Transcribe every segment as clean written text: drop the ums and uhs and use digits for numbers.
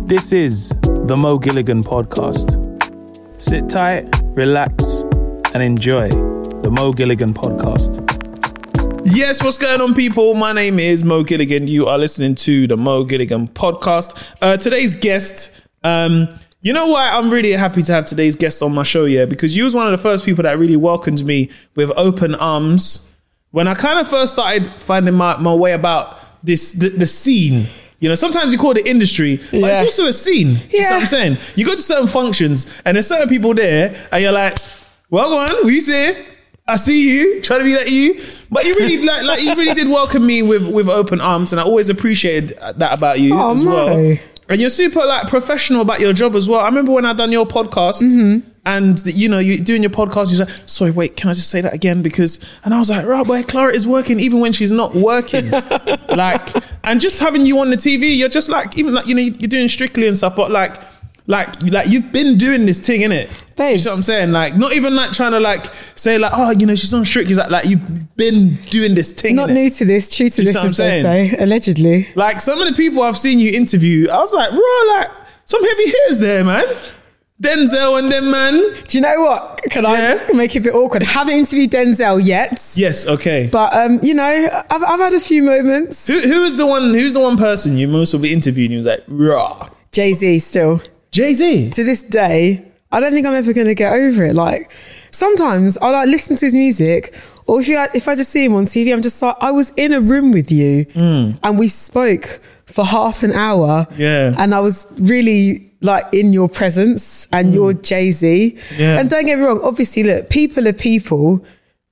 This is the Mo Gilligan Podcast. Sit tight, relax, and enjoy the Mo Gilligan Podcast. Yes, what's going on, people? My name is Mo Gilligan. You are listening to the Mo Gilligan Podcast. Today's guest, you know why I'm really happy to have today's guest on my show, yeah? Because you was one of the first people that really welcomed me with open arms when I kind of first started finding my way about the scene. You know, sometimes we call it the industry, but it's also a scene. You know what I'm saying? You go to certain functions and there's certain people there and you're like, well, go on, what you say? I see you, trying to be like you. But you really like you really did welcome me with open arms, and I always appreciated that about you as well. And you're super like professional about your job as well. I remember when I done your podcast and you know, you doing your podcast, you was like, sorry, wait, can I just say that again? And I was like, right, boy, Clara is working even when she's not working. Like, and just having you on the TV, you're just like, even like, you know, you're doing Strictly and stuff, but like you've been doing this thing, innit? You know what I'm saying? Like, not even like trying to like say like, oh, you know, she's on Strictly. Like you've been doing this thing. Not new to this, true to this, as they say, allegedly. Like some of the people I've seen you interview, I was like, bro, like some heavy hitters there, man. Denzel and them, man. Do you know what? Can I make it a bit awkward? Haven't interviewed Denzel yet. Yes, okay. But you know, I've had a few moments. Who's the one person you most will be interviewing? You was like, raw. Jay-Z still. Jay-Z? To this day, I don't think I'm ever going to get over it. Like, sometimes I like listen to his music, or if I just see him on TV, I'm just like, I was in a room with you and we spoke for half an hour. Yeah. And I was really like in your presence and you're Jay-Z. Yeah. And don't get me wrong, obviously, look, people are people.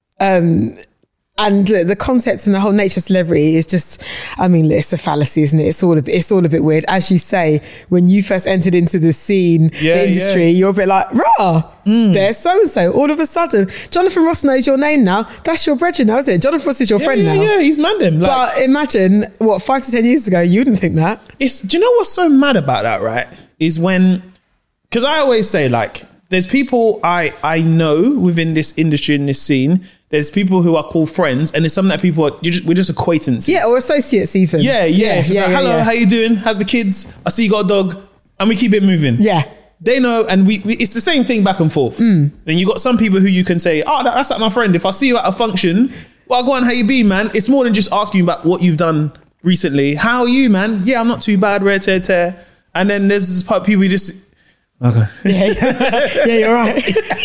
And look, the concept and the whole nature of celebrity is just, I mean, it's a fallacy, isn't it? It's all a bit weird. As you say, when you first entered into the scene, the industry, you're a bit like, rah, there's so-and-so. All of a sudden, Jonathan Ross knows your name now. That's your brethren now, isn't it? Jonathan Ross is your friend now. Yeah, he's mad him. Like, but imagine, 5 to 10 years ago, you wouldn't think that. Do you know what's so mad about that, right? Is when, because I always say, like, there's people I know within this industry, in this scene. There's people who are called friends, and there's some that people we're just acquaintances. Yeah, or associates even. Yeah. Like, hello, how you doing? How's the kids? I see you got a dog, and we keep it moving. Yeah. They know, and we it's the same thing back and forth. Then you got some people who you can say, oh, that's like my friend. If I see you at a function, well, go on, how you be, man? It's more than just asking you about what you've done recently. How are you, man? Yeah, I'm not too bad, rare tear. And then there's this part of people you just... Okay. Yeah, you're right.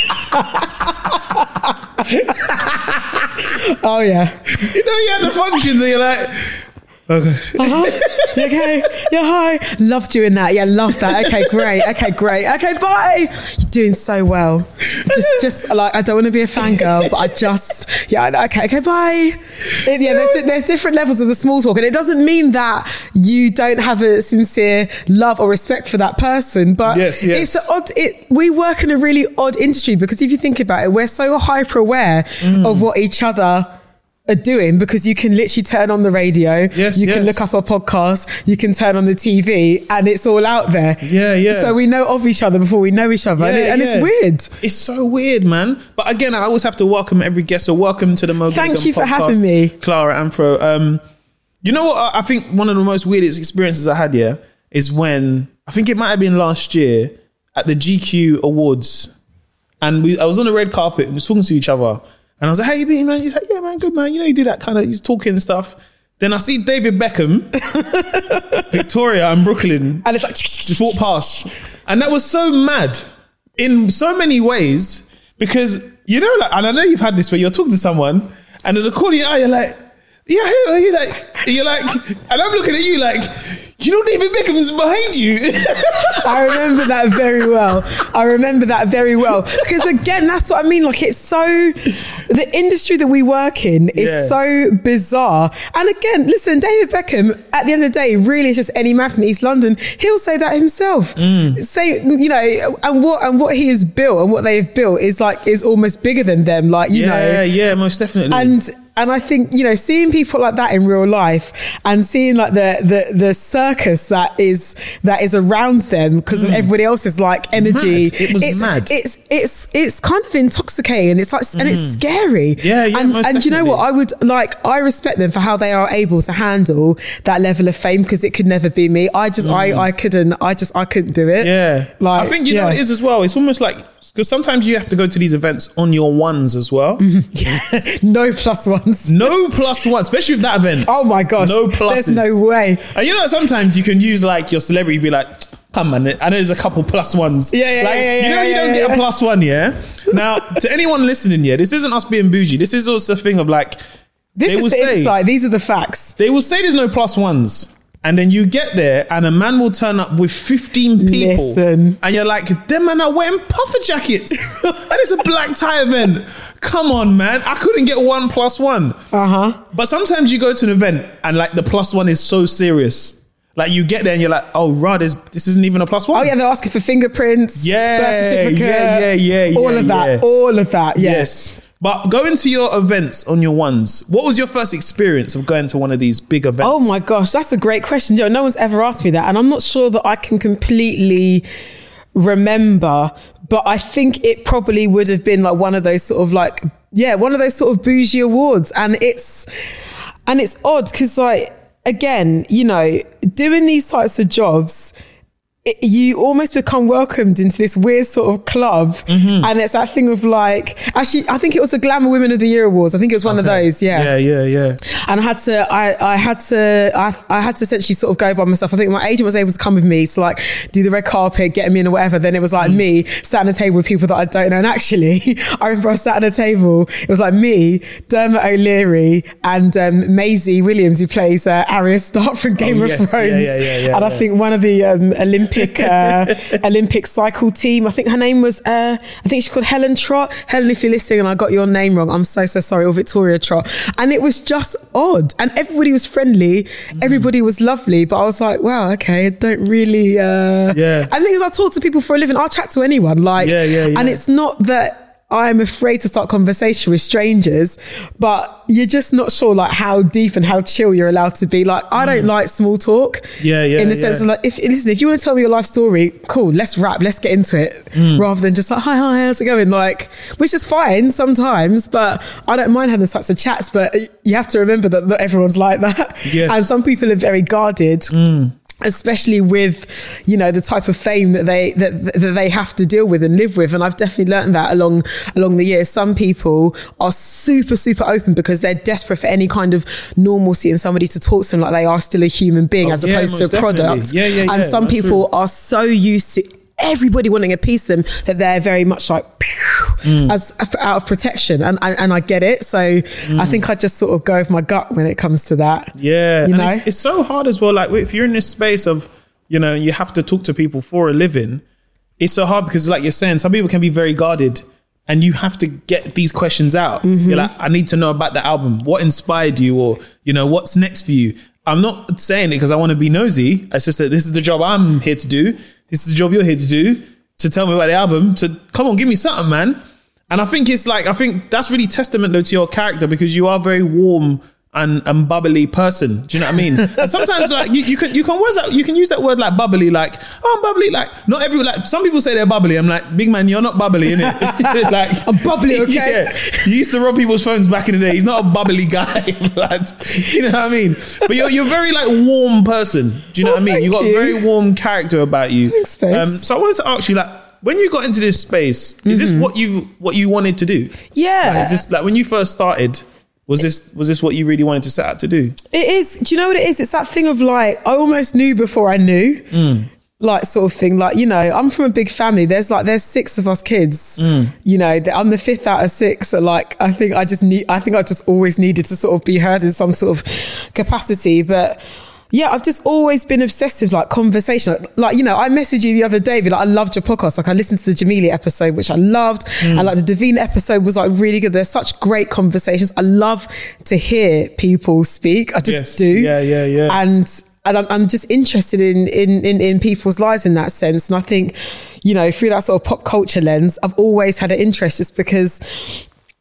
Oh yeah. You know, you had the functions and you're like, okay. You okay? Yeah, hi. Love doing that. Yeah, love that. Okay, great. Okay, bye. You're doing so well. Just like, I don't want to be a fangirl, but I just, okay, bye. There's different levels of the small talk, and it doesn't mean that you don't have a sincere love or respect for that person, but it's odd. We work in a really odd industry, because if you think about it, we're so hyper aware of what each other are doing, because you can literally turn on the radio, you can look up a podcast, you can turn on the TV, and it's all out there. Yeah. So we know of each other before we know each other, and it's weird. It's so weird, man. But again, I always have to welcome every guest. So welcome to the Mo Gilligan Podcast. Thank you for having me, Clara Amfro. You know what? I think one of the most weirdest experiences I had here is when, I think it might have been last year, at the GQ Awards, and I was on the red carpet and we were talking to each other. And I was like, how you been, man? He's like, yeah, man, good, man. You know, you do that kind of, he's talking and stuff. Then I see David Beckham, Victoria and Brooklyn. And it's like, just walk past. And that was so mad in so many ways, because, you know, like, and I know you've had this where you're talking to someone and in the corner of your eye, you're like, yeah, who are you? You're like, and I'm looking at you like, you know, David Beckham is behind you. I remember that very well. Because again, that's what I mean. Like, it's so, the industry that we work in is so bizarre. And again, listen, David Beckham, at the end of the day, really is just any man from East London. He'll say that himself. Say, you know, and what he has built and what they have built is almost bigger than them. Like, you know. Yeah, most definitely. And I think, you know, seeing people like that in real life and seeing like the circus that is around them because of everybody else's like energy. Mad. It was mad. It's kind of intoxicating. It's like, and it's scary. Yeah, and you know what? I respect them for how they are able to handle that level of fame because it could never be me. I couldn't do it. Yeah. Like, I think you know what it is as well. It's almost like, because sometimes you have to go to these events on your ones as well. Yeah. No plus ones. No plus ones, especially with that event. Oh my gosh. No pluses. There's no way. And you know, sometimes you can use like your celebrity, be like, come man, I know there's a couple plus ones. You don't get a plus one, yeah? Now, to anyone listening, this isn't us being bougie. This is also a thing of like, this is the insight. These are the facts. They will say there's no plus ones. And then you get there and a man will turn up with 15 people. Listen. And you're like, them man are wearing puffer jackets. And it's a black tie event. Come on, man. I couldn't get 1 + 1. But sometimes you go to an event and like the +1 is so serious. Like you get there and you're like, oh, rah, this isn't even a +1. Oh yeah, they're asking for fingerprints. Yeah. Birth certificate. Yeah. All of that. Yeah. Yes. But going to your events on your ones, what was your first experience of going to one of these big events? Oh my gosh, that's a great question. No one's ever asked me that. And I'm not sure that I can completely remember, but I think it probably would have been like one of those sort of bougie awards. And it's odd because like, again, you know, doing these types of jobs, you almost become welcomed into this weird sort of club. And it's that thing of like, actually, I think it was the Glamour Women of the Year Awards. I think it was one of those. Yeah. And I had to essentially sort of go by myself. I think my agent was able to come with me to like do the red carpet, get me in or whatever. Then it was like me sat at a table with people that I don't know. And actually, I remember I sat at a table. It was like me, Dermot O'Leary, and Maisie Williams, who plays Arya Stark from Game of Thrones. And I think one of the Olympic cycle team. I think her name was, I think she's called Helen Trott. Helen, if you're listening and I got your name wrong, I'm so sorry. Or Victoria Trott. And it was just odd. And everybody was friendly. Everybody was lovely. But I was like, wow, okay, I don't really, And the thing is, I talk to people for a living. I'll chat to anyone. Like, and it's not that I'm afraid to start conversation with strangers, but you're just not sure like how deep and how chill you're allowed to be. Like, I don't like small talk. In the sense of like, if you want to tell me your life story, cool, let's rap, let's get into it. Rather than just like, hi, how's it going? Like, which is fine sometimes, but I don't mind having such of chats, but you have to remember that not everyone's like that. And some people are very guarded. Especially with, you know, the type of fame that they have to deal with and live with. And I've definitely learned that along the years. Some people are super, super open because they're desperate for any kind of normalcy and somebody to talk to them like they are still a human being as opposed to a product. And some people are so used to everybody wanting a piece of them that they're very much like as out of protection, and I get it. So I think I just sort of go with my gut when it comes to that. You know, it's so hard as well. Like if you're in this space of, you know, you have to talk to people for a living, it's so hard because like you're saying, some people can be very guarded and you have to get these questions out. You're like, I need to know about the album, what inspired you, or, you know, what's next for you. I'm not saying it because I want to be nosy. It's just that this is the job I'm here to do. This is the job you're here to do, to tell me about the album, to come on, give me something, man. And I think that's really testament though to your character, because you are a very warm and bubbly person. Do you know what I mean? And sometimes like you can use that word like bubbly, like, oh, I'm bubbly. Like not everyone, like some people say they're bubbly. I'm like, big man, you're not bubbly, innit? Like I'm bubbly, okay? Yeah. You used to rob people's phones back in the day. He's not a bubbly guy, lad. You know what I mean? But you're very like warm person. Do you know what I mean? You got a very warm character about you. Thanks, so I wanted to ask you, like, when you got into this space, is this what you wanted to do? Yeah. Like, is this like when you first started? Was this what you really wanted to set out to do? It is. Do you know what it is? It's that thing of like, I almost knew before I knew. Like sort of thing. Like, you know, I'm from a big family. There's 6 of us kids. You know, I'm the 5th out of 6. So like, I think I just always needed to sort of be heard in some sort of capacity. But yeah, I've just always been obsessed with like conversation. Like, you know, I messaged you the other day, but like, I loved your podcast. Like I listened to the Jamelia episode, which I loved. And like the Davina episode was like really good. There's such great conversations. I love to hear people speak. I just do. Yeah. And I'm just interested in people's lives in that sense. And I think, you know, through that sort of pop culture lens, I've always had an interest just because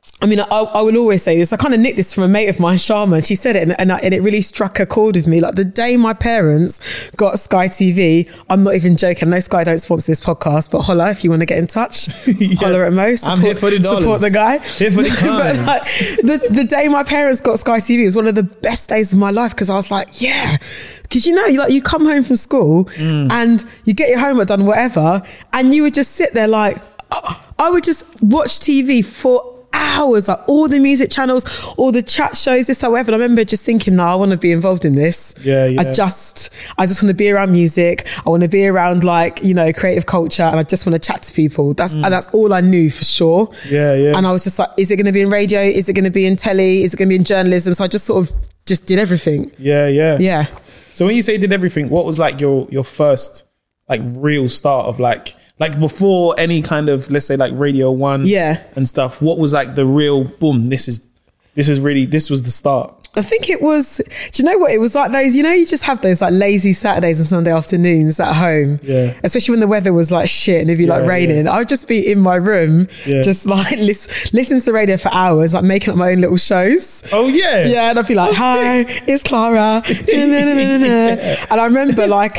I mean, I will always say this. I kind of nicked this from a mate of mine, Sharma. She said it and it really struck a chord with me. Like the day my parents got Sky TV, I'm not even joking. I know Sky don't sponsor this podcast, but holla if you want to get in touch. Holla at Mo. I'm here for the dollars. Support the guy. Here for the But the day my parents got Sky TV was one of the best days of my life because I was like, yeah. Because you come home from school and you get your homework done, whatever, and you would just sit there like, I would just watch TV for hours, like all the music channels, all the chat shows, this, however. And I remember just thinking, no, I want to be involved in this. Yeah. I just want to be around music. I want to be around creative culture, and I just want to chat to people. And that's all I knew for sure. Yeah. And I was just like, is it going to be in radio? Is it going to be in telly? Is it going to be in journalism? So I just sort of just did everything. Yeah. So when you say did everything, what was like your first like real start of like before any kind of, let's say like Radio 1 and stuff, what was like the real boom, this was the start? I think it was, do you know what? It was like those, you just have those like lazy Saturdays and Sunday afternoons at home. Yeah. Especially when the weather was like shit and it'd be like raining. I would just be in my room, just like listen to the radio for hours, like making up my own little shows. Oh yeah. Yeah. And I'd be like, hi, it's Clara. And I remember like,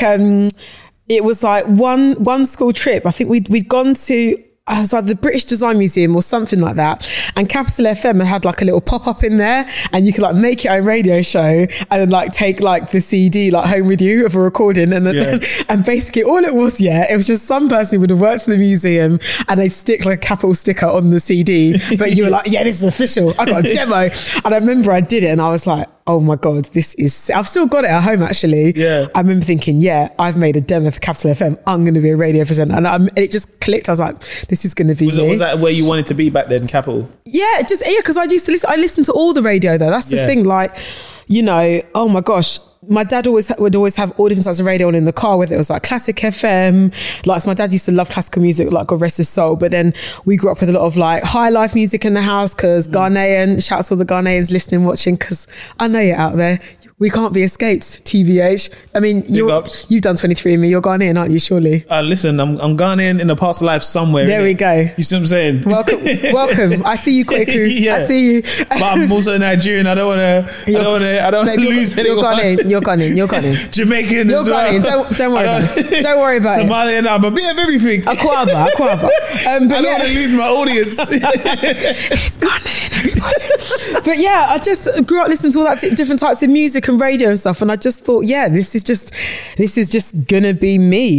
it was like one school trip. I think we'd gone to, I was like the British Design Museum or something like that. And Capital FM had like a little pop-up in there and you could like make your own radio show and then like take like the CD like home with you of a recording. And then, and basically all it was, it was just some person who would have worked in the museum and they'd stick like a Capital sticker on the CD. But you were like, yeah, this is official. I got a demo. And I remember I did it and I was like, oh my God, I've still got it at home actually. Yeah. I remember thinking, I've made a demo for Capital FM. I'm going to be a radio presenter. And it just clicked. I was like, this is going to be me. Was that where you wanted to be back then, Capital? Yeah, because I used to listen. I listened to all the radio though. That's the thing. Like, oh my gosh. My dad would always have all different types of radio on in the car, whether it was like classic FM. Like, so my dad used to love classical music, like God rest his soul. But then we grew up with a lot of like high life music in the house because Ghanaian, shout out to all the Ghanaians listening, watching, because I know you're out there. We can't be escaped, TVH. I mean, you've done 23andMe. You're Ghanaian, aren't you, surely? Listen, I'm Ghanaian in a past life somewhere. There we go. You see what I'm saying? Welcome. I see you, Kweku. Yeah. I see you. But I'm also Nigerian. I don't want to lose anyone. You're Ghanaian. Jamaican you're as well. Ghanaian. Don't worry about it. Don't worry about it. Somalian, I'm a bit of everything. Akwaba. I don't want to lose my audience. It's Ghanaian, everybody. But I just grew up listening to all that different types of music and radio and stuff, and I just thought, this is just gonna be me.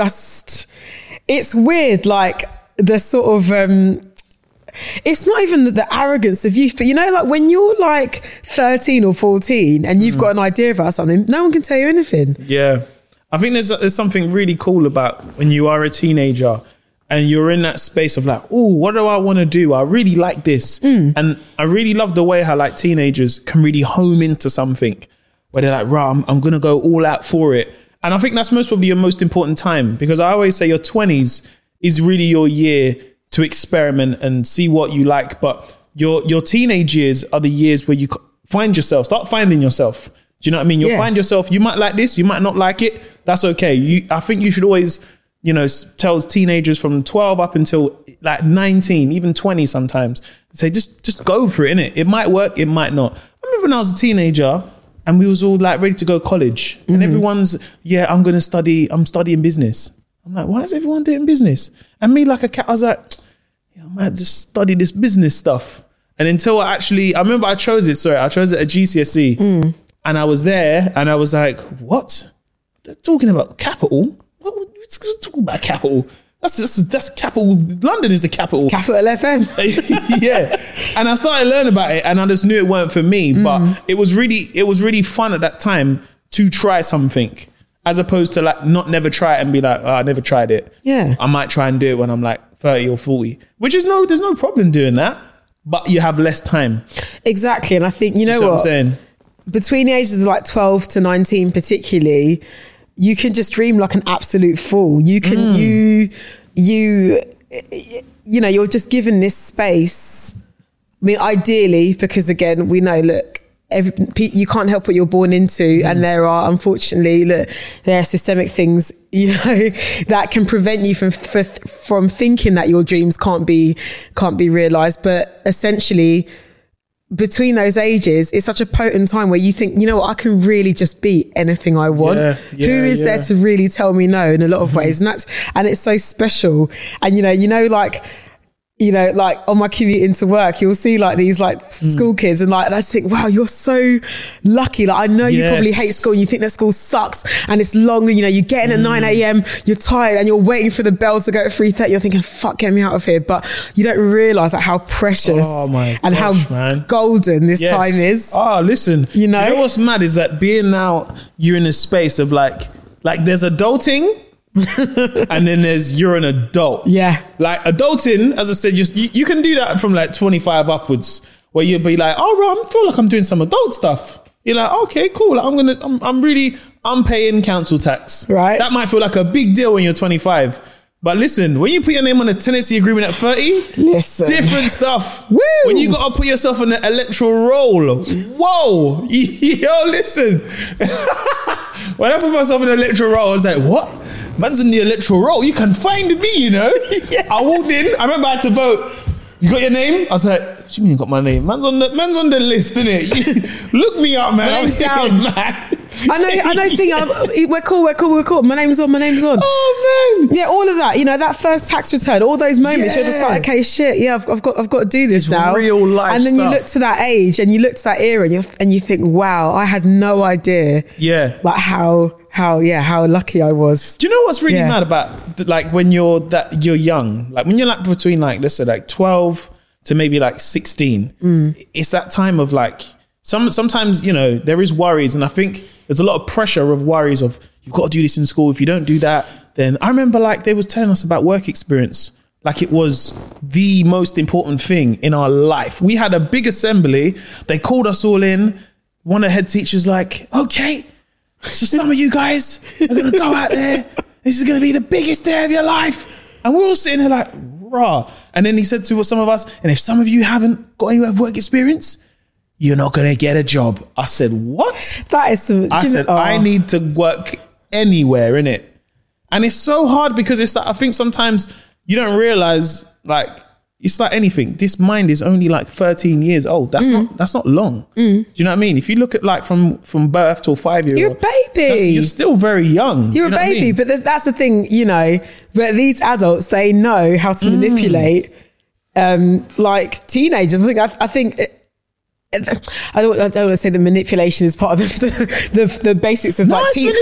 It's weird, like the sort of it's not even the arrogance of youth, but like when you're like 13 or 14 and you've got an idea about something, no one can tell you anything. Yeah, I think there's something really cool about when you are a teenager and you're in that space of like, oh, what do I want to do? I really like this. And I really love the way how like teenagers can really home into something where they're like, I'm going to go all out for it. And I think that's most probably your most important time, because I always say your 20s is really your year to experiment and see what you like. But your teenage years are the years where you start finding yourself. Do you know what I mean? You'll find yourself, you might like this, you might not like it. That's okay. I think you should always, tell teenagers from 12 up until like 19, even 20 sometimes, say, just go for it, innit? It might work, it might not. I remember when I was a teenager and we was all like ready to go to college and everyone's, I'm studying business. I'm like, why is everyone doing business? And me like a cat, I was like, I might just study this business stuff. And until I remember I chose it at GCSE and I was there and I was like, what? They're talking about capital? What's talking about capital? That's capital. London is the capital. Capital FM. Yeah. And I started learning about it and I just knew it weren't for me, but it was really fun at that time to try something, as opposed to like never try it and be like, I never tried it. Yeah. I might try and do it when I'm like 30 or 40, which is there's no problem doing that, but you have less time. Exactly. And I think, you know what I'm saying? Between the ages of like 12 to 19 particularly, you can just dream like an absolute fool. You can, you're just given this space. I mean, ideally, because again, we know, look, you can't help what you're born into. And there are, unfortunately, there are systemic things that can prevent you from thinking that your dreams can't be realized. But essentially, between those ages, it's such a potent time where you think, you know what, I can really just be anything I want. Who is there to really tell me no in a lot of ways? And it's so special. And like on my commute into work, you'll see like these like school kids, and I just think, wow, you're so lucky. Like, I know you probably hate school and you think that school sucks and it's long, and you get in at 9 a.m, you're tired and you're waiting for the bell to go at 3:30. You're thinking, fuck, get me out of here. But you don't realise like how precious how golden this time is. Oh, listen, you know what's mad is that being now, you're in a space of like there's adulting. And then you're an adult. Yeah. Like adulting, as I said, you can do that from like 25 upwards, where you'll be like, oh, right, I feel like I'm doing some adult stuff. You're like, okay, cool. Like, I'm paying council tax. Right. That might feel like a big deal when you're 25. But listen, when you put your name on a tenancy agreement at 30, different stuff. Woo! When you got to put yourself on the electoral roll, whoa, yo, listen. When I put myself in the electoral roll, I was like, what? Man's in the electoral roll. You can find me, Yeah. I walked in. I remember I had to vote. You got your name? I was like, what do you mean you got my name? Man's on the list, innit? Look me up, man. My name's down. Man. I know thing. We're cool. My name's on. Oh, man. Yeah, all of that. That first tax return, all those moments, you're just like, okay, shit, yeah, I've got to do this now. Real life And then stuff. you look to that age and you look to that era and you think, wow, I had no idea. Yeah. Like how lucky I was. Do you know what's really mad about like when you're young, like when you're like between like, let's say like 12 to maybe like 16, it's that time of like, sometimes, there is worries. And I think there's a lot of pressure of worries of, you've got to do this in school. If you don't do that, then I remember like they was telling us about work experience. Like it was the most important thing in our life. We had a big assembly. They called us all in. One of the head teachers like, okay, so some of you guys are going to go out there. This is going to be the biggest day of your life. And we're all sitting there like, rah. And then he said to some of us, and if some of you haven't got any work experience, you're not going to get a job. I said, what? That is some... I need to work anywhere, innit? And it's so hard because it's like, I think sometimes you don't realize, like, it's like anything. This mind is only like 13 years old. That's not long. Do you know what I mean? If you look at like from birth to a 5-year-old, you're a baby. You're still very young. You're a baby, but that's the thing, But these adults, they know how to manipulate, like teenagers. I think. I don't want to say the manipulation is part of the basics of like teaching,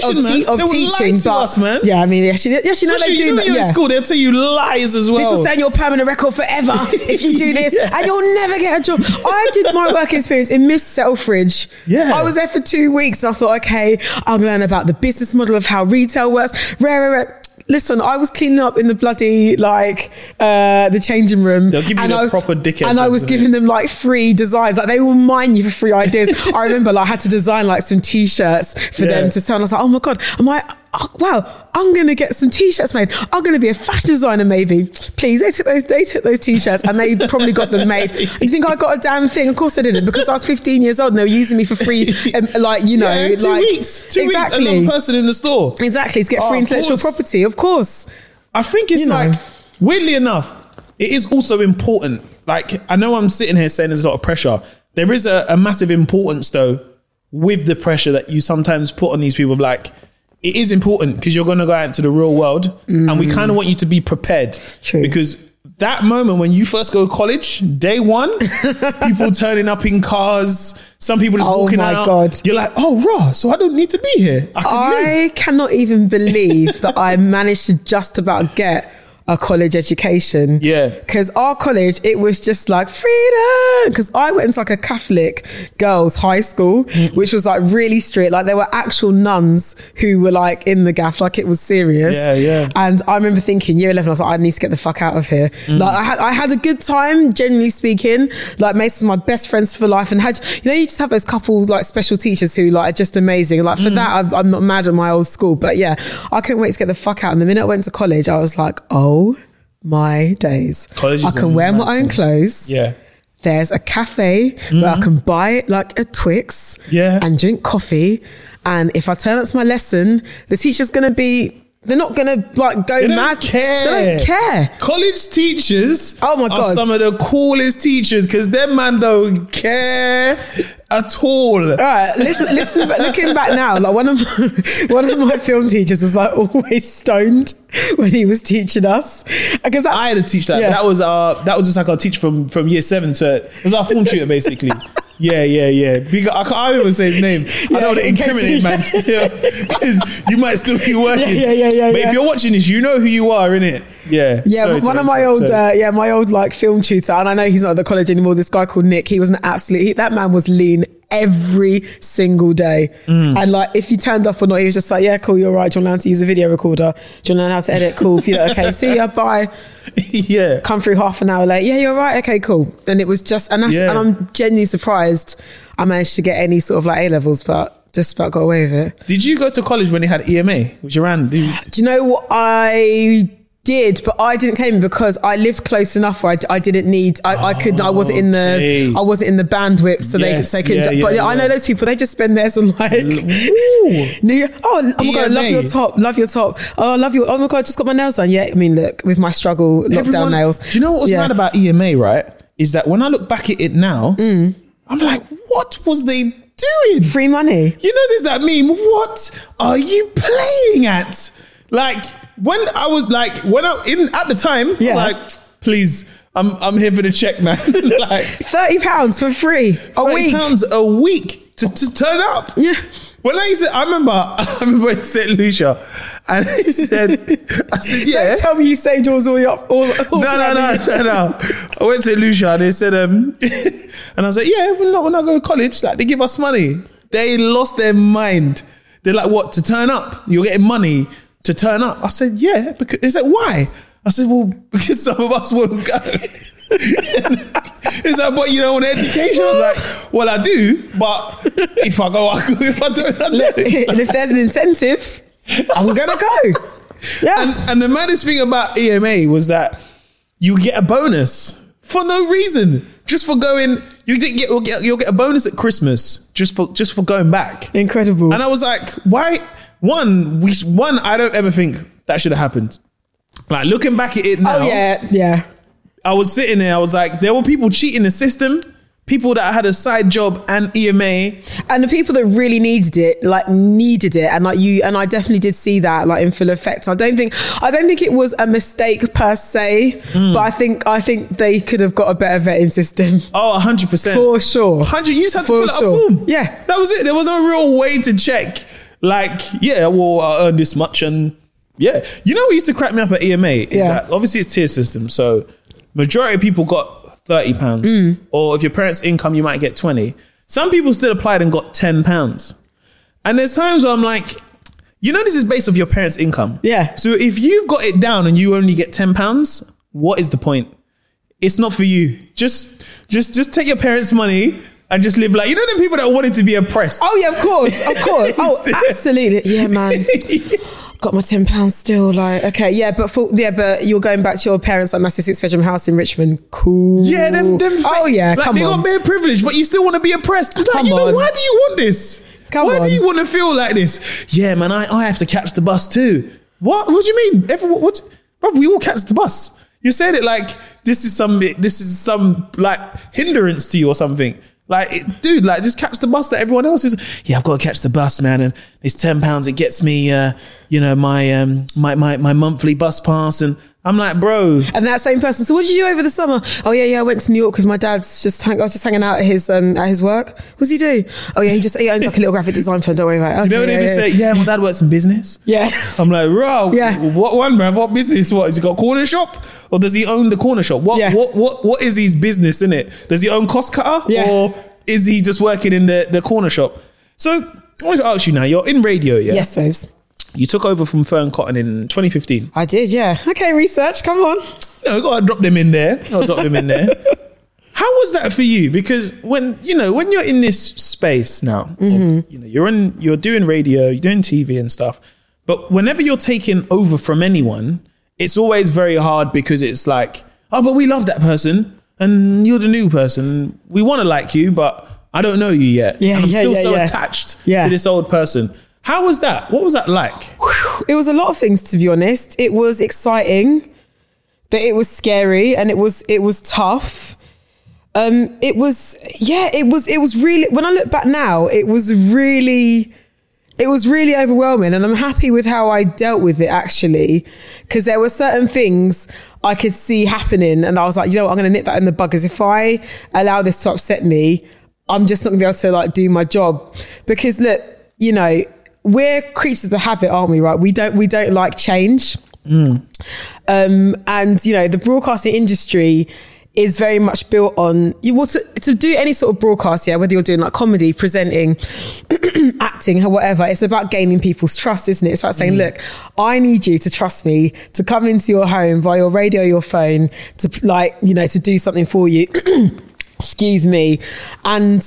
to us, man. Yeah, I mean, yes, you know they do. You're in school, they'll tell you lies as well. This will stay on your permanent record forever if you do this, and you'll never get a job. I did my work experience in Miss Selfridge. Yeah, I was there for 2 weeks, and I thought, okay, I'm gonna learn about the business model of how retail works. Listen, I was cleaning up in the bloody the changing room. They'll give you the proper dickhead. And I was giving them like free designs. Like they will mine you for free ideas. I remember I had to design like some t-shirts for them to sell. And I was like, oh my God, wow, I'm going to get some t-shirts made. I'm going to be a fashion designer maybe. Please, they took those t-shirts and they probably got them made. You think I got a damn thing? Of course I didn't, because I was 15 years old and they were using me for free. 2 weeks, another person in the store. Exactly, to get free intellectual property, of course. I think it's weirdly enough, it is also important. Like, I know I'm sitting here saying there's a lot of pressure. There is a massive importance though with the pressure that you sometimes put on these people. Like, it is important because you're going to go out into the real world and we kind of want you to be prepared. True. Because that moment when you first go to college, day one, people turning up in cars, some people just walking out. Oh my God. You're like, oh, raw, so I don't need to be here. I cannot even believe that I managed to just about get a college education. Yeah. Because our college, it was just like freedom. Because I went into like a Catholic girls' high school, which was like really strict. Like there were actual nuns who were like in the gaff, like it was serious. Yeah, yeah. And I remember thinking year 11, I was like, I need to get the fuck out of here. Like I had a good time, generally speaking. Like Mason's my best friends for life. And you just have those couples like special teachers who like are just amazing. Like for that, I'm not mad at my old school. But yeah, I couldn't wait to get the fuck out. And the minute I went to college, I was like, oh my days. I can wear my own clothes. Yeah. There's a cafe where I can buy like a Twix and drink coffee. And if I turn up to my lesson, the teacher's going to be They're not going to like go mad. Care. They don't care. College teachers are some of the coolest teachers because them man don't care at all. All right, listen. Looking back now, like one of my film teachers was like always stoned when he was teaching us. Because I had a teacher that was just like our teacher from year 7 to it was our form tutor basically. Yeah. Because I can't even say his name. I don't want to incriminate man still because you might still be working. Yeah. But if you're watching this, you know who you are, innit? Yeah. Yeah, one of my old like film tutor, and I know he's not at the college anymore. This guy called Nick. He was an that man was lean every single day. And like if you turned up or not, he was just like, yeah, cool, you're right. Do you want to learn how to use a video recorder? Do you want to learn how to edit? Cool. If you're okay, see ya, bye. Yeah. Come through half an hour late. Yeah, you're right. Okay, cool. And it was just, and I'm genuinely surprised I managed to get any sort of like A-levels, but just about got away with it. Did you go to college when they had EMA, which you ran? Do you know what I did, but I didn't claim because I lived close enough where I didn't need. I wasn't in the bandwidth, so they could. But I know those people. They just spend theirs on like. Oh my god! Love your top. Oh, I love you. Oh my god! I just got my nails done. Yeah, I mean, look, with my struggle lockdown nails. Do you know what was mad about EMA? Right, is that when I look back at it now, I'm like, what was they doing? Free money. You know, there's that meme. What are you playing at? Like. When I was like, at the time, I was like, please, I'm here for the check, man. Like £30 for free a week. £30 a week to turn up. Yeah. When I remember in St. Lucia, and I said, yeah. Don't tell me you saved yours all up. No. I went to St. Lucia and they said, and I was like, yeah, when I go to college, like they give us money. They lost their mind. They're like, what, to turn up? You're getting money to turn up? I said, yeah. Because they said, why? I said, well, because some of us won't go. It's like, but you don't want education? I was like, well, I do, but if I go, I go. If I don't, I don't. And if there's an incentive, I'm gonna go. Yeah. And the maddest thing about EMA was that you get a bonus for no reason, just for going. You'll get a bonus at Christmas just for going back. Incredible. And I was like, why? One, I don't ever think that should have happened. Like looking back at it now. Oh yeah. I was sitting there, I was like, there were people cheating the system, people that had a side job and EMA. And the people that really needed it. And I definitely did see that like in full effect. I don't think it was a mistake per se, but I think they could have got a better vetting system. Oh, 100%. For sure. 100, you just had to fill out a form. Yeah. That was it. There was no real way to check. Like, yeah, well, I earned this much and yeah. You know what used to crack me up at EMA is that obviously it's tier system. So majority of people got £30 or if your parents' income, you might get 20. Some people still applied and got £10. And there's times where I'm like, you know, this is based off your parents' income. Yeah. So if you've got it down and you only get £10, what is the point? It's not for you. Just take your parents' money and just live like, you know, the people that wanted to be oppressed. Oh yeah, of course. Oh, absolutely. Yeah, man. Got my £10 still. Like, okay, yeah, but you're going back to your parents' like massive 6-bedroom house in Richmond. Cool. Yeah, them. Oh yeah, like, come on. They got bare privilege, but you still want to be oppressed. Like, come on. Why do you want this? Why do you want to feel like this? Yeah, man, I have to catch the bus too. What do you mean? Bro, we all catch the bus. You said it like this is some like hindrance to you or something. Like, dude, like just catch the bus that everyone else is. Yeah, I've got to catch the bus, man. And it's £10. It gets me, my monthly bus pass. And I'm like, bro. And that same person. So what did you do over the summer? Oh yeah. I went to New York with my dad. I was just hanging out at his work. What does he do? Oh yeah, he owns like a little graphic design firm. Don't worry about it. Okay, you know when they say, yeah, my dad works in business. Yeah. I'm like, bro. Yeah. What one, man? What business? What has he got? A corner shop? Or does he own the corner shop? What is his business, innit? Does he own Cost Cutter? Yeah. Or is he just working in the corner shop? So I want to ask you now, you're in radio, yeah? Yes, babes. You took over from Fern Cotton in 2015. I did, yeah. Okay, research, come on. No, got to drop them in there. How was that for you? Because when you're in this space now, you're doing radio, you're doing TV and stuff, but whenever you're taking over from anyone, it's always very hard because it's like, oh, but we love that person and you're the new person. We want to like you, but I don't know you yet. Yeah, I'm still so attached to this old person. How was that? What was that like? It was a lot of things, to be honest. It was exciting, but it was scary, and it was tough. It was really, when I look back now, it was really overwhelming, and I'm happy with how I dealt with it, actually, because there were certain things I could see happening, and I was like, you know what, I'm going to nip that in the bud, because if I allow this to upset me, I'm just not going to be able to like do my job. Because look, you know, we're creatures of the habit, aren't we? Right? We don't like change. And you know, the broadcasting industry is very much built on you want to do any sort of broadcast, whether you're doing like comedy, presenting, acting, or whatever. It's about gaining people's trust, isn't it? It's about saying, look, I need you to trust me, to come into your home via your radio, your phone, to like, you know, to do something for you. Excuse me. And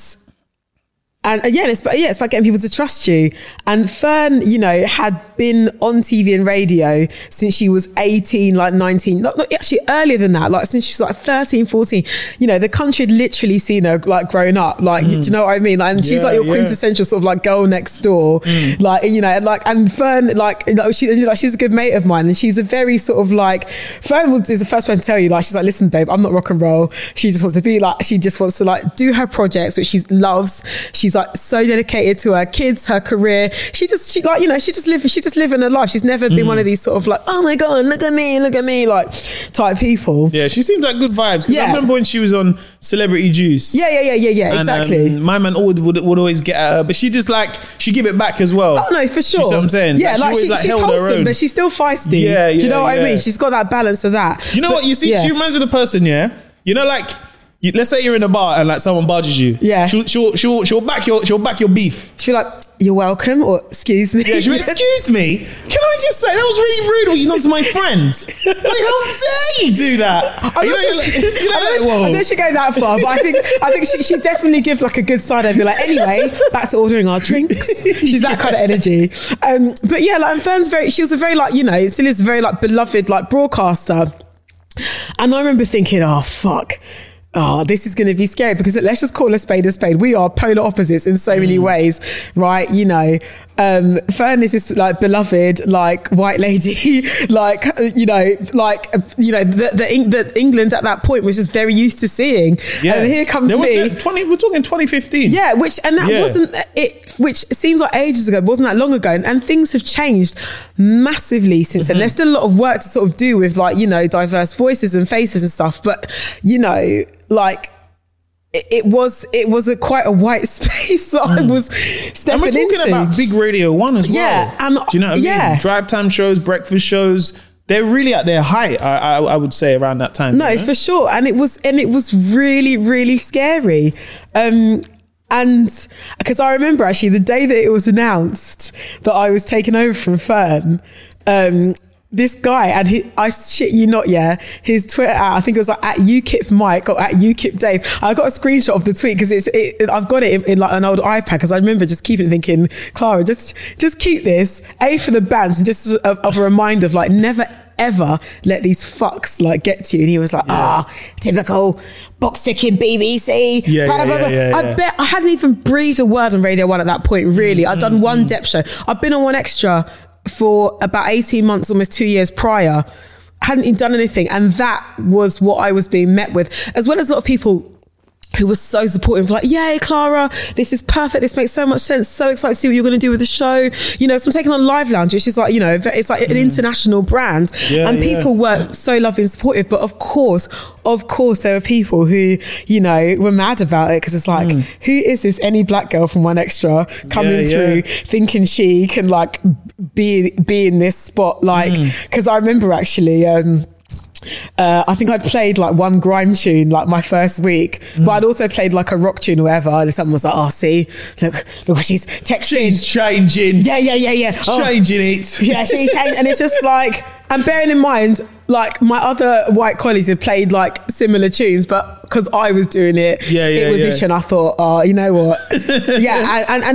it's about getting people to trust you. And Fern, you know, had been on TV and radio since she was 18, like 19, not actually earlier than that, like since she was like 13, 14. You know, the country had literally seen her like growing up. Like, do you know what I mean? Like, and she's like your quintessential sort of like girl next door. Like, you know, and like, and Fern, like, you know, she's a good mate of mine, and she's a very sort of like, Fern is the first person to tell you, like, she's like, listen, babe, I'm not rock and roll. She just wants to like do her projects, which she loves. She's like so dedicated to her kids, her career. She just living her life. She's never been one of these sort of like, oh my God, look at me, like type people. Yeah, she seems like good vibes. Because I remember when she was on Celebrity Juice. Yeah, exactly. And my man would always get at her, but she just like, she give it back as well. Oh no, for sure. You see what I'm saying? Yeah, like she's wholesome, but she's still feisty. Yeah, do you know what I mean? She's got that balance of that. You know what? You see, she reminds me of the person, you know, like, let's say you're in a bar and like someone barges you. Yeah. She'll back your beef. She'll like, you're welcome, or excuse me. Yeah, she'll excuse me. Can I just say, that was really rude what you done to my friend. Like, how dare you do that? I don't think she'd go that far, but I think she definitely gives like a good side and be like, anyway, back to ordering our drinks. She's that kind of energy. But yeah, like Fern's she was a very like, you know, still is a very like beloved like broadcaster. And I remember thinking, oh fuck. Oh, this is going to be scary, because let's just call a spade a spade. We are polar opposites in so many ways, right? You know, Fern is this like beloved, like white lady, like, you know, the England at that point was just very used to seeing. Yeah. And here comes me. We're talking 2015. Yeah, wasn't it, which seems like ages ago, wasn't that long ago. And things have changed massively since then. There's still a lot of work to sort of do with like, you know, diverse voices and faces and stuff. But, you know, like, it was quite a white space that I was stepping into. And we're talking about Big Radio 1 as well. Yeah. And do you know what I mean? Drive time shows, breakfast shows, they're really at their height, I would say, around that time. No, for sure. And it was really, really scary. And because I remember actually the day that it was announced that I was taking over from Fern, this guy, and I shit you not, his Twitter I think it was like at UKIP Mike or at UKIP Dave. I got a screenshot of the tweet because I've got it in like an old iPad, because I remember just keeping it thinking, Clara, just keep this, A, for the bands, and just of a reminder of like, never ever let these fucks like get to you. And he was like, typical box ticking BBC. I bet I hadn't even breathed a word on Radio 1 at that point, really. I'd done one depth show. I'd been on One Extra for about 18 months, almost 2 years prior. Hadn't even done anything. And that was what I was being met with, as well as a lot of people who was so supportive, like, yay, Clara, this is perfect. This makes so much sense. So excited to see what you're going to do with the show. You know, so I'm taking on Live Lounge, which is like, you know, it's like an international brand. And people were so lovely and supportive. But of course, there were people who, you know, were mad about it, because it's like, who is this any black girl from One Extra coming through thinking she can like be in this spot? Like, because I remember actually, I think I'd played like one grime tune like my first week, but I'd also played like a rock tune or whatever, and someone was like, oh, see, look what she's texting. She's changing. Yeah. Changing it. Yeah, she's changing. And it's just like, and bearing in mind, like my other white colleagues had played like similar tunes, but because I was doing it, it was this, and I thought, oh, you know what? and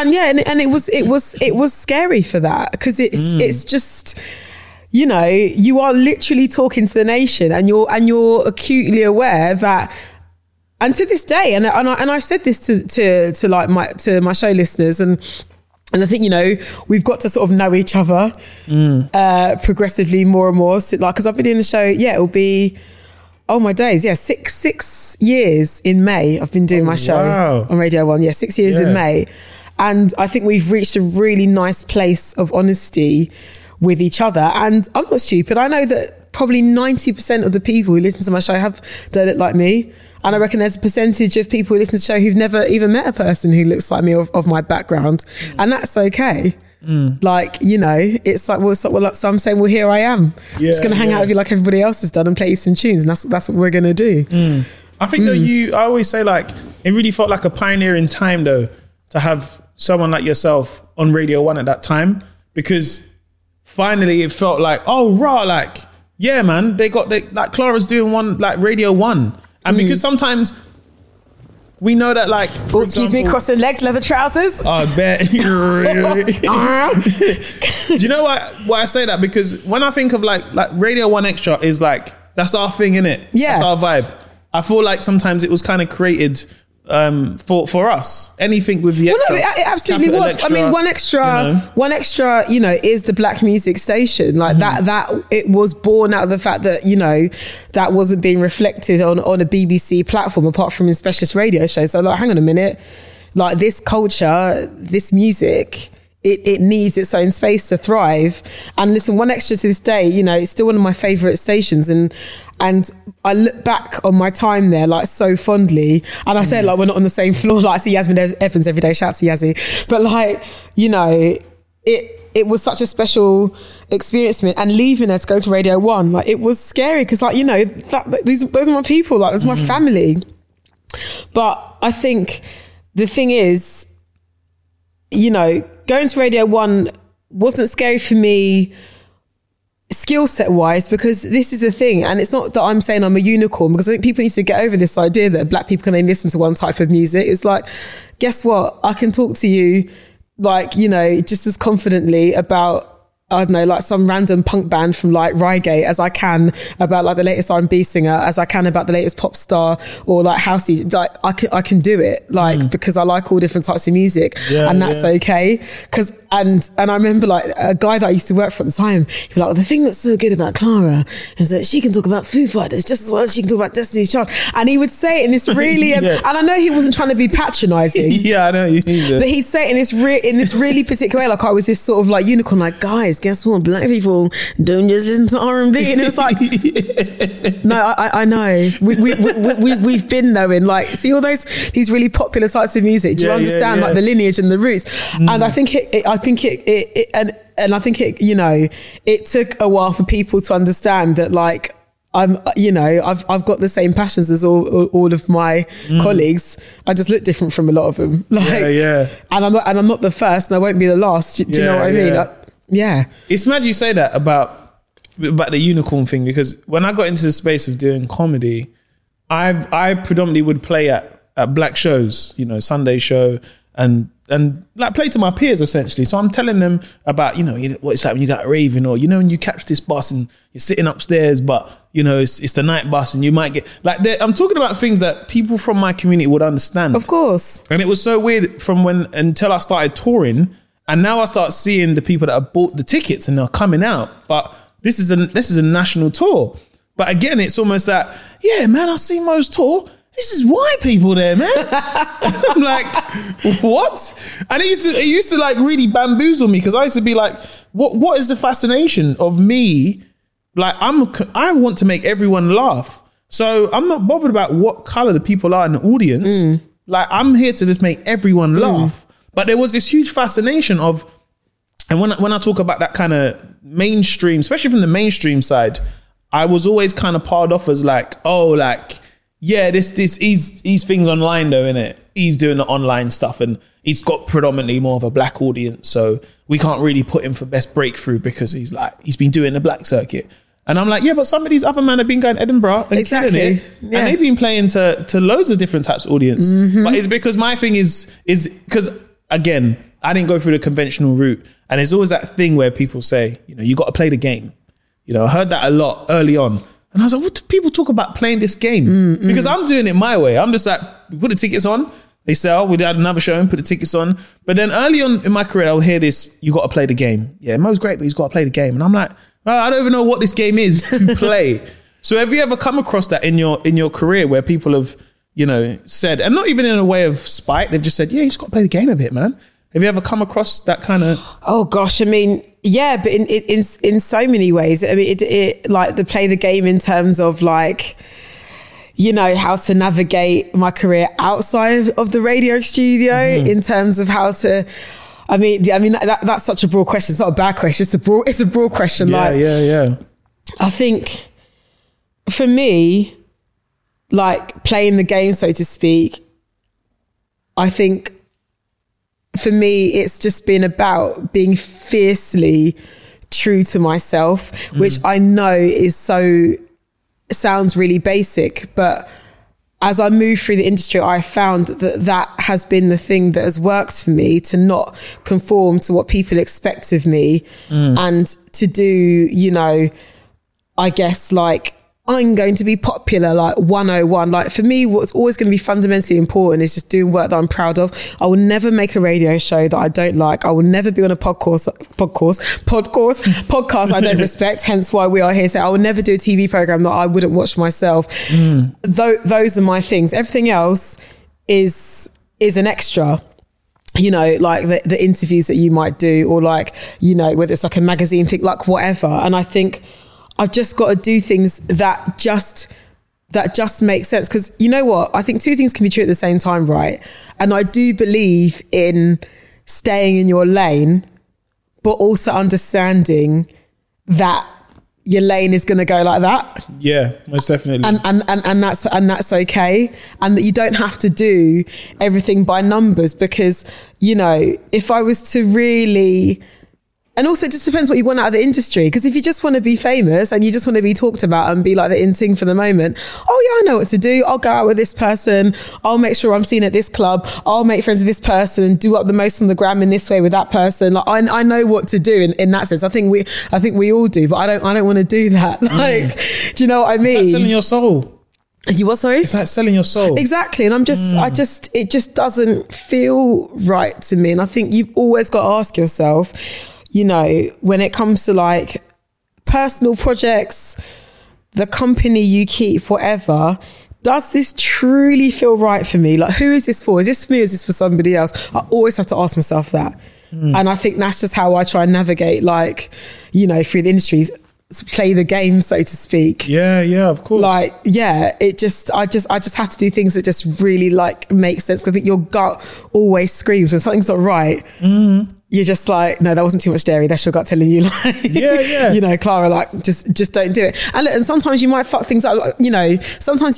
it was scary for that, because it's just, you know, you are literally talking to the nation, and you're acutely aware that, and to this day, and I've said this to my show listeners, and And I think, we've got to sort of know each other progressively more and more. So, because I've been doing the show, it'll be, my days. 6 years in May. I've been doing my show on Radio 1. 6 years in May. And I think we've reached a really nice place of honesty with each other. And I'm not stupid. I know that probably 90% of the people who listen to my show don't look like me. And I reckon there's a percentage of people who listen to the show who've never even met a person who looks like me of my background. And that's okay. It's like, so I'm saying, here I am. Just going to hang out with you like everybody else has done and play you some tunes. And that's what we're going to do. I think though I always say like, it really felt like a pioneering time though, to have someone like yourself on Radio 1 at that time, because finally it felt like, man, like Clara's doing one, like Radio 1. And because sometimes we know that like... excuse me, crossing legs, leather trousers. I bet. Do you know why I say that? Because when I think of like Radio 1 Extra is like, that's our thing, innit? Yeah. That's our vibe. I feel like sometimes it was kind of created for us. Anything with the extra. It absolutely was. Extra, I mean, One Extra, is the black music station. Like that it was born out of the fact that, that wasn't being reflected on a BBC platform apart from in specialist radio shows. So like, hang on a minute, like this culture, this music, it needs its own space to thrive. And listen, One Extra to this day, it's still one of my favourite stations. And I look back on my time there like so fondly. And I say like we're not on the same floor. Like I see Yasmin Evans every day. Shout out to Yazzie. But like, it was such a special experience for me. And leaving there to go to Radio 1, like it was scary because like, those are my people. Like that's my family. But I think the thing is, going to Radio 1 wasn't scary for me skill set wise, because this is the thing, and it's not that I'm saying I'm a unicorn, because I think people need to get over this idea that black people can only listen to one type of music. It's like, guess what? I can talk to you like, just as confidently about, I don't know, like some random punk band from like Reigate as I can about like the latest R&B singer, as I can about the latest pop star or like housey. Like I can do it, like because I like all different types of music, and that's okay. Because and I remember like a guy that I used to work for at the time, he was like, the thing that's so good about Clara is that she can talk about Foo Fighters just as well as she can talk about Destiny's Child, and he would say it in this really and I know he wasn't trying to be patronising. I know you mean, but he'd say it in this really particular way, like I was this sort of like unicorn, like guys, guess what? Black people don't just listen to R&B. And it was like, no, I know. We've been knowing, like, see all these really popular types of music. Do you understand like the lineage and the roots? And I think it took a while for people to understand that, like, I've got the same passions as all of my colleagues. I just look different from a lot of them. Like, and I'm not the first, and I won't be the last. Do you know what I mean? It's mad you say that about the unicorn thing, because when I got into the space of doing comedy, I predominantly would play at black shows, Sunday show, and like play to my peers essentially. So I'm telling them about, what it's like when you got raving, or, when you catch this bus and you're sitting upstairs, but, it's the night bus and you might get like, I'm talking about things that people from my community would understand. Of course. And it was so weird until I started touring. And now I start seeing the people that have bought the tickets and they're coming out. But this is a national tour. But again, it's almost that, man, I see Mo's tour. This is white people there, man. I'm like, what? And it used to like really bamboozle me, because I used to be like, what is the fascination of me? Like I want to make everyone laugh. So I'm not bothered about what color the people are in the audience. Like I'm here to just make everyone laugh. But there was this huge fascination of, and when I talk about that kind of mainstream, especially from the mainstream side, I was always kind of parred off as like, he's things online though, innit? He's doing the online stuff and he's got predominantly more of a black audience, so we can't really put him for best breakthrough because he's been doing the black circuit. And I'm like, but some of these other men have been going to Edinburgh and killing it. Yeah. And they've been playing to loads of different types of audience. But it's because my thing is because, again, I didn't go through the conventional route. And there's always that thing where people say, you got to play the game. I heard that a lot early on. And I was like, what do people talk about playing this game? Because I'm doing it my way. I'm just like, we put the tickets on, They sell. We had another show and put the tickets on. But then early on in my career, I would hear this, you got to play the game. Yeah, Mo's great, but he's got to play the game. And I'm like, I don't even know what this game is to play. So have you ever come across that in your career where people have, you know, said, and not even in a way of spite, they've just said, yeah, you just got to play the game a bit, man. Have you ever come across that kind of? Oh gosh, I mean, yeah, but in so many ways. I mean, it like the play the game in terms of like, you know, how to navigate my career outside of the radio studio, in terms of how to. I mean, that's such a broad question. It's not a bad question. It's a broad question. Yeah. I think for me, like playing the game, so to speak, I think for me, it's just been about being fiercely true to myself, which I know sounds really basic, but as I move through the industry, I found that has been the thing that has worked for me, to not conform to what people expect of me and to do, you know, I guess like I'm going to be popular, like 101. Like for me, what's always going to be fundamentally important is just doing work that I'm proud of. I will never make a radio show that I don't like. I will never be on a podcast I don't respect. Hence why we are here. So I will never do a TV program that I wouldn't watch myself. Those are my things. Everything else is an extra. You know, like the interviews that you might do, or like, you know, whether it's like a magazine thing, like whatever. And I think I've just got to do things that just make sense. Because you know what? I think two things can be true at the same time, right? And I do believe in staying in your lane, but also understanding that your lane is going to go like that. Yeah, most definitely. And that's okay. And that you don't have to do everything by numbers, because, you know, if I was to really... And also it just depends what you want out of the industry. Because if you just want to be famous and you just want to be talked about and be like the in thing for the moment, oh yeah, I know what to do. I'll go out with this person. I'll make sure I'm seen at this club. I'll make friends with this person and do up the most on the gram in this way with that person. Like I know what to do in that sense. I think we all do, but I don't want to do that. Like, do you know what I mean? It's like selling your soul. You what, sorry? It's like selling your soul. Exactly. And it just doesn't feel right to me. And I think you've always got to ask yourself, you know, when it comes to like personal projects, the company you keep, whatever, does this truly feel right for me? Like, who is this for? Is this for me or is this for somebody else? I always have to ask myself that. And I think that's just how I try and navigate, like, you know, through the industries, play the game, so to speak. Yeah, of course. Like, yeah, I just have to do things that just really like make sense. Because I think your gut always screams when something's not right. You're just like, no, that wasn't too much dairy. That's your gut telling you, like, yeah. You know, Clara, like, just don't do it. And sometimes you might fuck things up. Like, you know, sometimes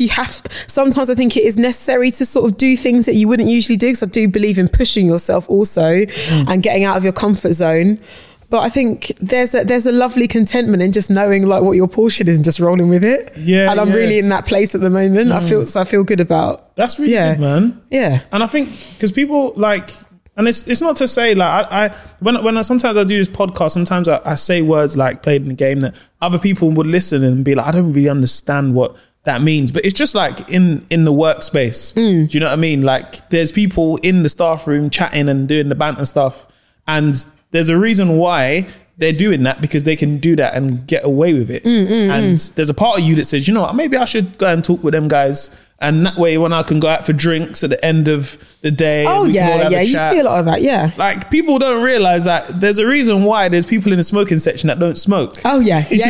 I think it is necessary to sort of do things that you wouldn't usually do. Because I do believe in pushing yourself also and getting out of your comfort zone. But I think there's a lovely contentment in just knowing like what your portion is and just rolling with it. Yeah. And I'm really in that place at the moment. I feel good about. That's really good, man. Yeah. And I think because people like, and it's not to say like when I sometimes I do this podcast, sometimes I say words like played in the game that other people would listen and be like, I don't really understand what that means. But it's just like in the workspace. Do you know what I mean? Like there's people in the staff room chatting and doing the banter stuff, and there's a reason why they're doing that, because they can do that and get away with it. And there's a part of you that says, you know what, maybe I should go and talk with them guys. And that way, when I can go out for drinks at the end of the day. Oh, yeah. You see a lot of that, yeah. Like, people don't realise that there's a reason why there's people in the smoking section that don't smoke. Oh, yeah. Yeah.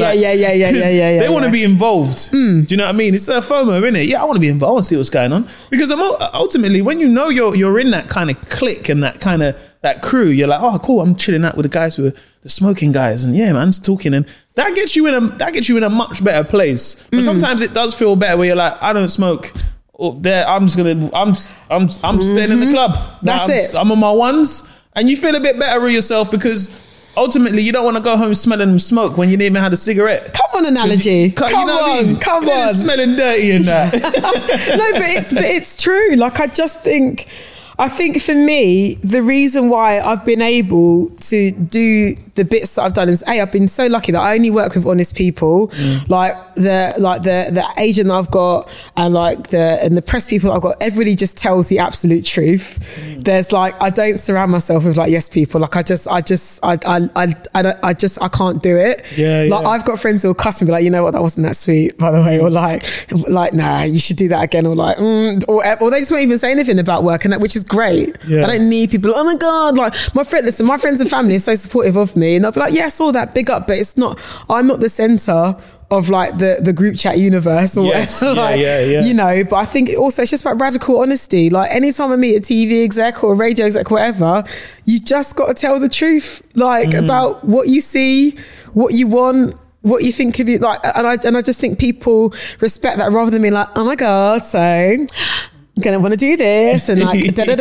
They want to be involved. Do you know what I mean? It's a FOMO, isn't it? Yeah, I want to be involved and see what's going on. Because ultimately, when you know you're in that kind of clique and that kind of that crew, you're like, oh, cool, I'm chilling out with the guys who are the smoking guys, and yeah, man, it's talking, and that gets you in a much better place. But sometimes it does feel better where you're like, I don't smoke. I'm staying in the club. That's it. I'm on my ones, and you feel a bit better with yourself, because ultimately you don't want to go home smelling smoke when you didn't even have a cigarette. Come on, analogy. Come on. Smelling dirty in that. No, but it's true. Like, I just think I think for me, the reason why I've been able to do the bits that I've done is I've been so lucky that I only work with honest people, like the agent that I've got, and the press people that I've got. Everybody just tells the absolute truth. There's I don't surround myself with yes people. I can't do it. Yeah. I've got friends who will cuss and be like, you know what, that wasn't that sweet, by the way, or nah, you should do that again, or or they just won't even say anything about work, and which is great. I don't need people. Oh my God, my friends and family are so supportive of me, and they'll be like, yeah, I saw that, big up, but it's not. I'm not the center of the group chat universe or whatever. You know, but I think also it's just about radical honesty. Anytime I meet a TV exec or a radio exec, whatever, you just got to tell the truth, about what you see, what you want, what you think of you, and I just think people respect that rather than being like, oh my God, so I'm gonna want to do this and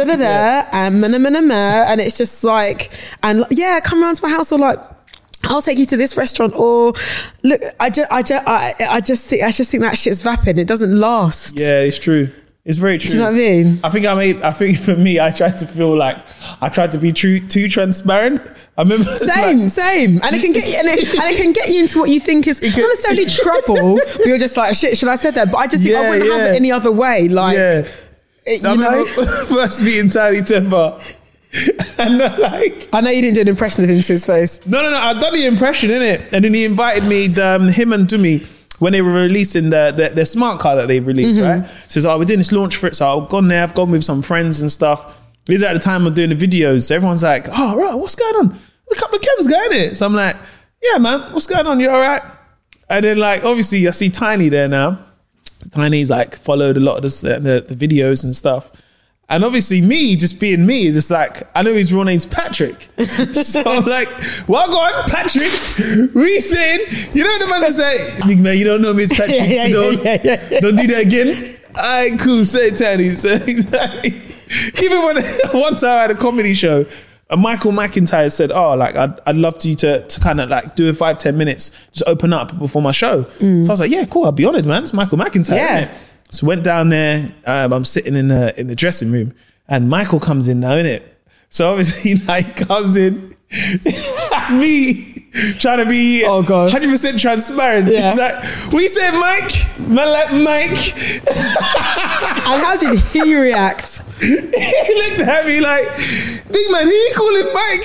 and it's just come around to my house, or I'll take you to this restaurant, or look, I just think that shit's vapid. It doesn't last. Yeah, it's true. It's very true. Do you know what I mean? I think for me, I tried to feel like I tried to be too transparent. I remember same, and it can get you, and it can get you into what you think is not necessarily trouble, but you're just like, shit, should I say that? But I just think I wouldn't have it any other way. I remember first meeting Tiny Timber. And I know you didn't do an impression of him to his face. No, I've done the impression, innit? And then he invited me, him and Dumi, when they were releasing their smart car that they released, right? Says, we're doing this launch for it. So I've gone there, I've gone with some friends and stuff. This is at the time of doing the videos. So everyone's like, oh, right, what's going on? A couple of Kems going in it. So I'm like, yeah, man, what's going on? You all right? And then obviously I see Tiny there now. Tiny's followed a lot of the videos and stuff. And obviously me, just being me, is just I know his real name's Patrick. So I'm like, well, go on, Patrick. We saying, you know the man that say, big man, you don't know me as Patrick, don't do that again. All right, cool, say it, Tiny. So exactly. Even when one time I had a comedy show, and Michael McIntyre said, I'd love you to kind of do it 5-10 minutes, just open up before my show. So I was like, yeah, cool, I'll be honoured, man. It's Michael McIntyre, isn't it? So went down there. I'm sitting in the dressing room, and Michael comes in now, innit? So obviously, comes in, me trying to be 100% transparent. Yeah. He's like, we said Mike, man, like Mike. And how did he react? He looked at me like, big man, who you calling Mike?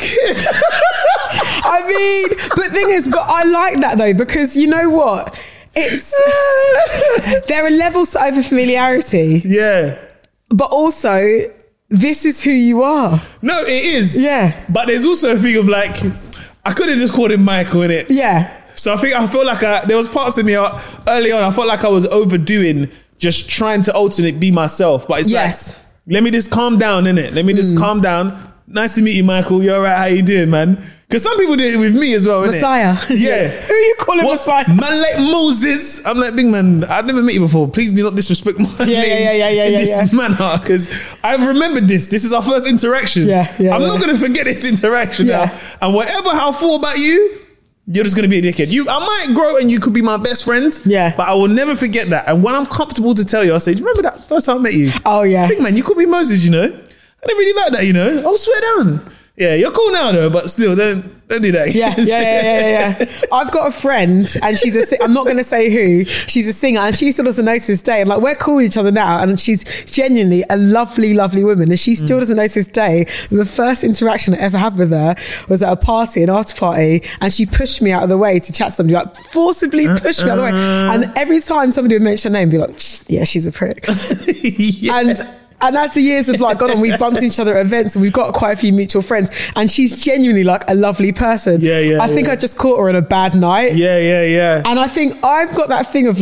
I mean, but thing is, I like that though, because you know what? There are levels to over familiarity. Yeah. But also, this is who you are. No, it is. Yeah. But there's also a thing of I could have just called him Michael, innit? Yeah. So I feel like there was parts of me early on, I felt like I was overdoing just trying to alternate be myself. But it's let me just calm down, innit? Let me just calm down. Nice to meet you, Michael. You're all right. How you doing, man? Because some people did it with me as well, innit? Messiah. Yeah. Who are you calling Messiah? Man like Moses. I'm like, big man, I've never met you before. Please do not disrespect my name in this manner. Because I've remembered this. This is our first interaction. I'm not going to forget this interaction now. And how I feel about you, you're just going to be a dickhead. I might grow and you could be my best friend. Yeah. But I will never forget that. And when I'm comfortable to tell you, I'll say, do you remember that first time I met you? Oh, yeah. Big man, you called me Moses, you know? I didn't really like that, you know? I'll swear down. Yeah, you're cool now though, but still, don't do that. Yeah. I've got a friend, and I'm not going to say who. She's a singer, and she still doesn't know to this day. And we're cool with each other now, and she's genuinely a lovely, lovely woman, and she still doesn't know to this day. The first interaction I ever had with her was at a party, an after party, and she pushed me out of the way to chat to somebody, forcibly pushed me out of the way. And every time somebody would mention her name, be like, yeah, she's a prick. And as the years have gone on, we've bumped into each other at events, and we've got quite a few mutual friends. And she's genuinely a lovely person. I think I just caught her on a bad night. Yeah. And I think I've got that thing of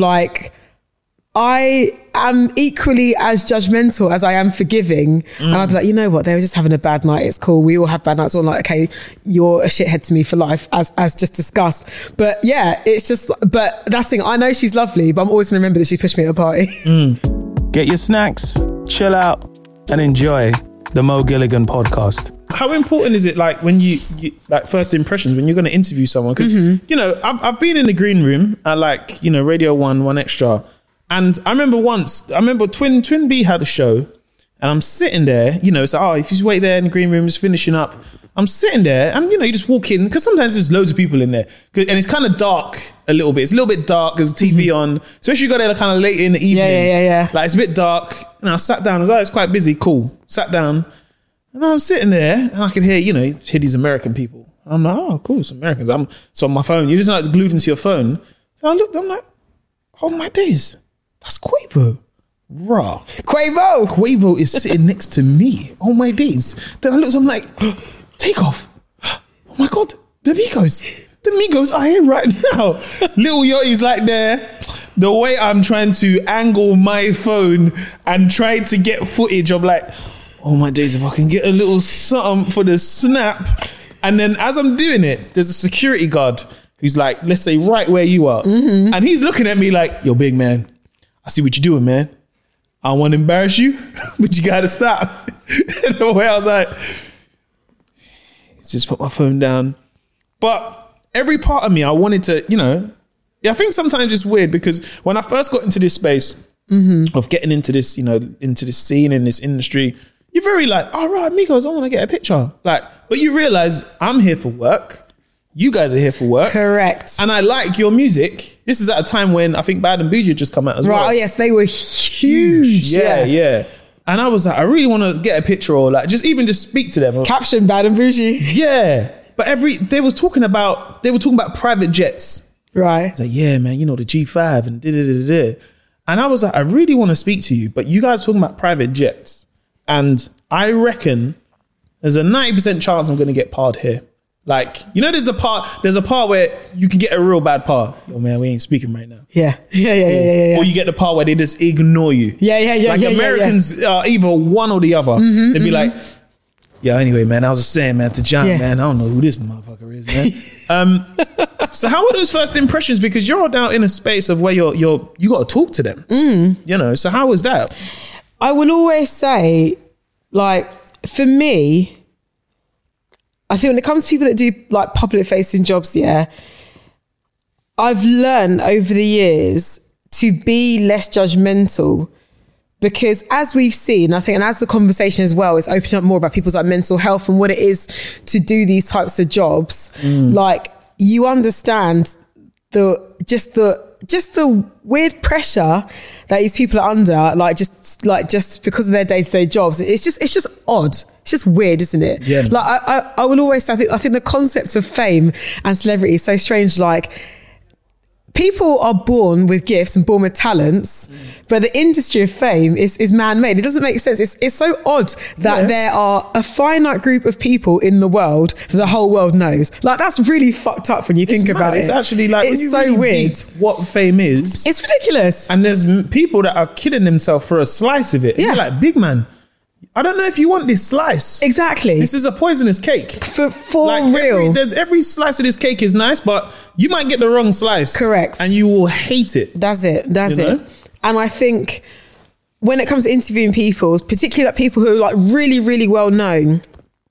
I am equally as judgmental as I am forgiving. And I'll be like, you know what? They were just having a bad night. It's cool. We all have bad nights. So I'm like, okay, you're a shithead to me for life, as just discussed. But yeah, it's just, but that's the thing. I know she's lovely, but I'm always going to remember that she pushed me at a party. Get your snacks, chill out, and enjoy the Mo Gilligan podcast. How important is it, when you first impressions, when you're going to interview someone? Because, you know, I've been in the green room at Radio 1 Extra. And I remember Twin B had a show, And I'm sitting there, you know, so, if you just wait there in the green room, just finishing up. I'm sitting there and, you know, you just walk in because sometimes there's loads of people in there and it's kind of dark a little bit. It's a little bit dark. There's TV on, especially you got there kind of late in the evening. Yeah. Like it's a bit dark. And I sat down. I was like, it's quite busy. Cool. Sat down and I'm sitting there and I could hear, you know, these American people. I'm like, oh, cool. It's Americans. So on my phone, you're just like glued into your phone. So I looked, I'm like, oh my days. That's Quavo. Raw. Quavo is sitting next to me. Oh my days. Then I looked, I'm like, take off. Oh my God, the Migos are here right now. Little Yachty's like there. The way I'm trying to angle my phone and try to get footage, I'm like, oh my days, if I can get a little something for the snap. And then as I'm doing it, there's a security guard who's like, let's say right where you are. Mm-hmm. And he's looking at me like, yo, big man, I see what you're doing, man. I don't want to embarrass you, but you got to stop. And the way I was like, just put my phone down. But every part of me, I wanted to, you know, I think sometimes it's weird because when I first got into this space of getting into this, you know, into this scene in this industry, you're very like, all right, Migos, I want to get a picture. Like, but you realize I'm here for work. You guys are here for work. Correct. And I like your music. This is at a time when I think Bad and Bougie had just come out as well. Right, oh yes, they were huge. Yeah. And I was like, I really want to get a picture or like just speak to them. Caption Bad and Bougie. Yeah. But they were talking about private jets. Right. It's like, yeah, man, you know, the G5 and da-da-da-da-da. And I was like, I really want to speak to you, but you guys are talking about private jets. And I reckon there's a 90% chance I'm going to get parred here. Like, you know, there's a part where you can get a real bad par. Oh man, we ain't speaking right now. Yeah. Or you get the part where they just ignore you. Like Americans are either one or the other. They'd be like, yeah, anyway, man, I was just saying, man, to John, man, I don't know who this motherfucker is, man. So how were those first impressions? Because you're down in a space of where you got to talk to them, you know, so how was that? I will always say, like, for me, I think when it comes to people that do like public facing jobs, I've learned over the years to be less judgmental because as we've seen, I think, and as the conversation as well is opening up more about people's like mental health and what it is to do these types of jobs, like you understand the weird pressure that these people are under, just because of their day-to-day jobs. It's just odd. It's just weird, isn't it? Yeah. Like I will always say, I think the concept of fame and celebrity is so strange. Like people are born with gifts and born with talents, but the industry of fame is man-made. It doesn't make sense. It's so odd that there are a finite group of people in the world that the whole world knows. Like that's really fucked up when you think about it. It's actually like, it's so really weird what fame is. It's ridiculous. And there's people that are killing themselves for a slice of it. Yeah. You're like, big man, I don't know if you want this slice. Exactly. This is a poisonous cake. For like real. Every slice of this cake is nice, but you might get the wrong slice. Correct. And you will hate it. That's it. And I think when it comes to interviewing people, particularly like people who are like really, really well known,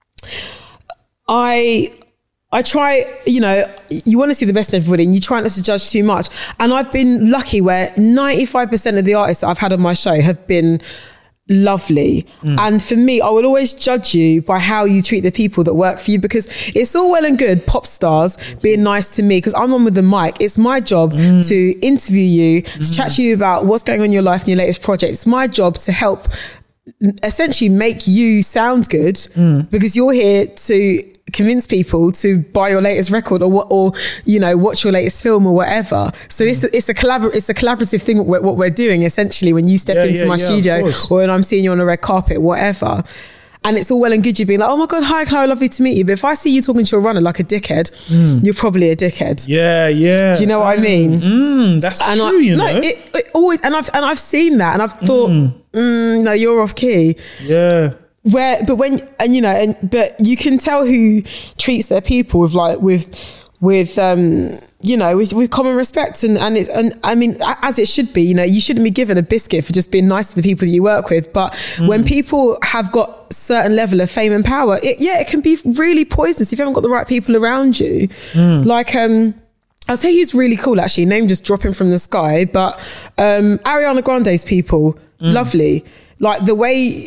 I try, you know, you want to see the best in everybody and you try not to judge too much. And I've been lucky where 95% of the artists that I've had on my show have been lovely. And for me, I will always judge you by how you treat the people that work for you, because it's all well and good pop stars being nice to me because I'm on with the mic. It's my job to interview you, to chat to you about what's going on in your life and your latest project. It's my job to help essentially make you sound good because you're here to convince people to buy your latest record or you know, watch your latest film or whatever. So it's a collaborative thing what we're doing essentially when you step into my studio or when I'm seeing you on a red carpet, whatever. And it's all well and good you being like, oh my God, hi Clara, lovely to meet you. But if I see you talking to a runner like a dickhead, you're probably a dickhead. Yeah. Do you know what I mean? That's true, you know. It always, and I've seen that and I've thought, no, you're off key. Yeah. But you can tell who treats their people with common respect and I mean, as it should be. You know, you shouldn't be given a biscuit for just being nice to the people that you work with. But when people have got certain level of fame and power, it can be really poisonous if you haven't got the right people around you. Like, I'll tell you who's really cool actually, name just dropping from the sky, but Ariana Grande's people, lovely. Like the way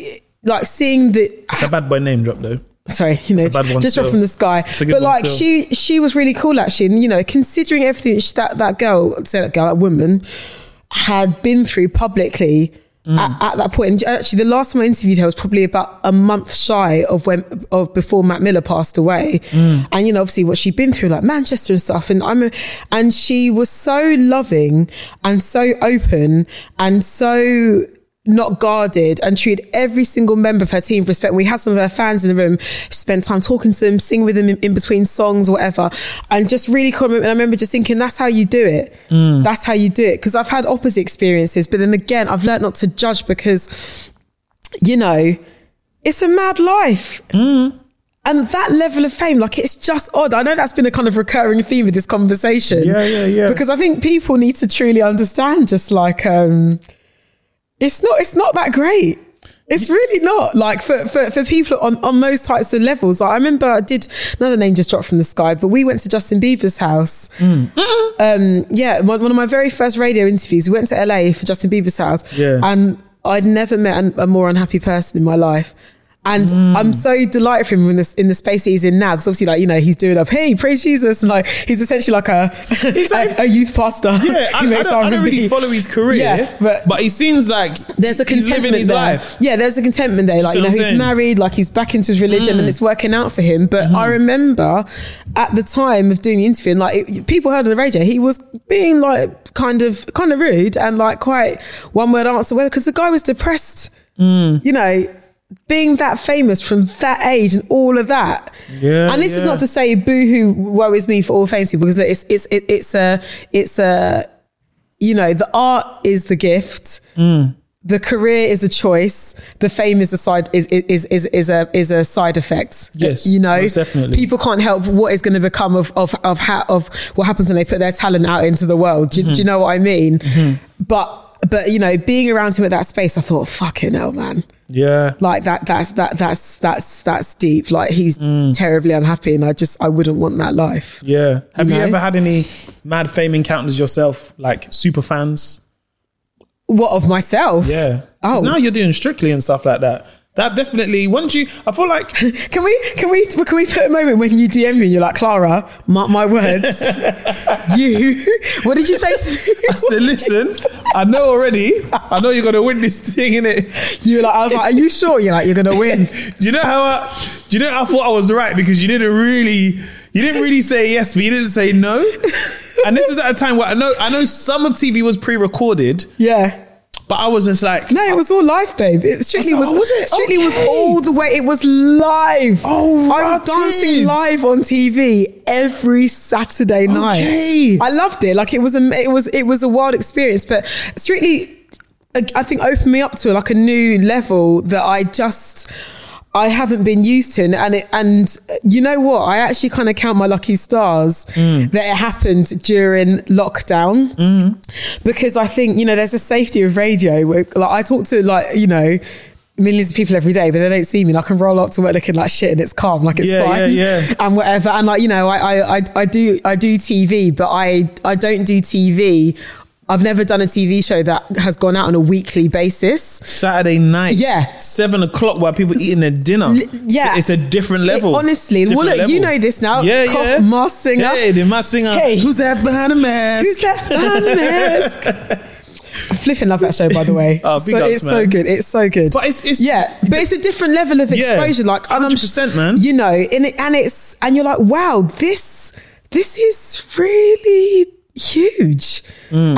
like seeing the... It's a bad boy name drop though. Sorry, you know, just dropped from the sky. But like she was really cool actually. And, you know, considering everything that woman had been through publicly at that point. And actually the last time I interviewed her was probably about a month shy of before Matt Miller passed away. And, you know, obviously what she'd been through, like Manchester and stuff. And she was so loving and so open and so not guarded, and treated every single member of her team with respect. We had some of her fans in the room. She spent time talking to them, sing with them in between songs or whatever, and just really cool. And I remember just thinking, that's how you do it. That's how you do it. Because I've had opposite experiences, but then again, I've learned not to judge because, you know, it's a mad life. And that level of fame, like, it's just odd. I know that's been a kind of recurring theme of this conversation. Yeah. Because I think people need to truly understand, just like, it's not that great. It's really not. Like for people on those types of levels. Like I remember I did, another name just dropped from the sky, but we went to Justin Bieber's house. One of my very first radio interviews, we went to LA for Justin Bieber's house. And I'd never met a more unhappy person in my life. And I'm so delighted for him in the space he's in now, because obviously, like, you know, he's doing hey, praise Jesus, and like he's essentially like a youth pastor. Yeah, I don't really follow his career, but he seems like there's a contentment living his there. Life. Yeah, there's a contentment there. Like, you know, he's married, like he's back into his religion, and it's working out for him. But I remember at the time of doing the interview, and like people heard on the radio, he was being like kind of rude and like quite one word answer, because the guy was depressed. You know, being that famous from that age and all of that. And this is not to say boo-hoo, woe is me for all famous people, because it's a, you know, the art is the gift. The career is a choice. The fame is a side a side effect. Yes, you know, most definitely. People can't help what is going to become of what happens when they put their talent out into the world. Do you know what I mean? But you know, being around him at that space, I thought, fucking hell, man. Yeah, like that's deep. Like he's terribly unhappy, and I wouldn't want that life. Yeah. Have you ever had any mad fame encounters yourself, like super fans? What, of myself? Yeah. Oh, now you're doing Strictly and stuff like that. That definitely, I feel like... Can we put a moment when you DM me and you're like, Clara, mark my words. What did you say to me? I said, listen, I know already. I know you're going to win this thing, innit? I was like, are you sure? You're like, you're going to win. Do you know how I thought I was right? Because you didn't really say yes, but you didn't say no. And this is at a time where I know some of TV was pre-recorded. Yeah. But I was just like... No, it was all live, babe. Strictly was all the way... It was live. Oh, I was dancing live on TV every Saturday night. Okay. I loved it. Like, it was a wild experience. But Strictly, I think, opened me up to like a new level that I haven't been used to. And you know what? I actually kind of count my lucky stars that it happened during lockdown, because I think, you know, there's a safety of radio where, like, I talk to, like, you know, millions of people every day, but they don't see me. Like, I can roll up to work looking like shit and it's calm, like it's fine and whatever. And like, you know, I do TV, but I don't do TV. I've never done a TV show that has gone out on a weekly basis. Saturday night. Yeah. 7 o'clock while people eating their dinner. Yeah. It's a different level. Honestly. Well, look, you know this now. Yeah. Masked Singer. Hey, the Masked Singer. Hey. Who's that behind the mask? Who's that behind the mask? I flipping love that show, by the way. Oh, big ups, it's man. so good. It's so good. But it's but it's a different level of exposure. Yeah, like 100%, man. You know, and you're like, wow, this is really huge. And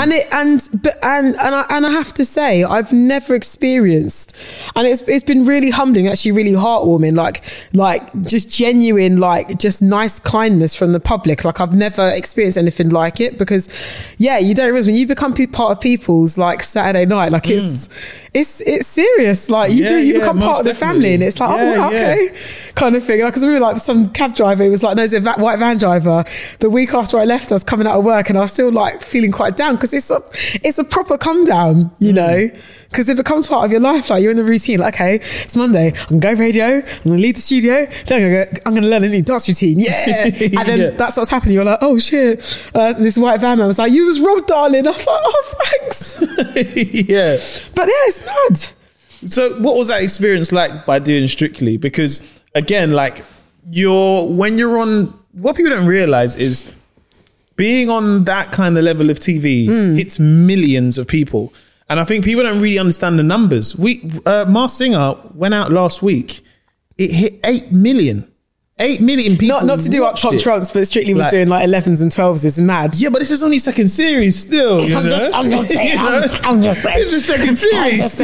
I have to say, I've never experienced, and it's been really humbling, actually really heartwarming, like just genuine, like just nice kindness from the public. Like, I've never experienced anything like it, because you don't realize when you become part of people's like Saturday night, like it's serious. Like you become part of the family, and it's like, okay, kind of thing. Like, 'cause I remember, like, some cab driver, it was like, no, it's a white van driver. The week after I left, I was coming out of work and I was still like feeling quite down, because it's a proper come down, you know, because it becomes part of your life. Like, you're in the routine, like, okay, it's Monday, I'm gonna go radio, I'm gonna leave the studio, then I'm gonna learn a new dance routine, and then that's what's happening. You're like, oh shit, this white van man was like, you was robbed, darling. I was like, oh, thanks. Yeah. But yeah, it's mad. So what was that experience like by doing Strictly? Because again, like when you're on, what people don't realize is being on that kind of level of TV hits millions of people. And I think people don't really understand the numbers. Masked Singer went out last week. It hit 8 million. 8 million people. Not to do up top trumps, but Strictly was doing like 11s and 12s. It's mad. Yeah, but this is only second series still. I'm just saying. It's the second series.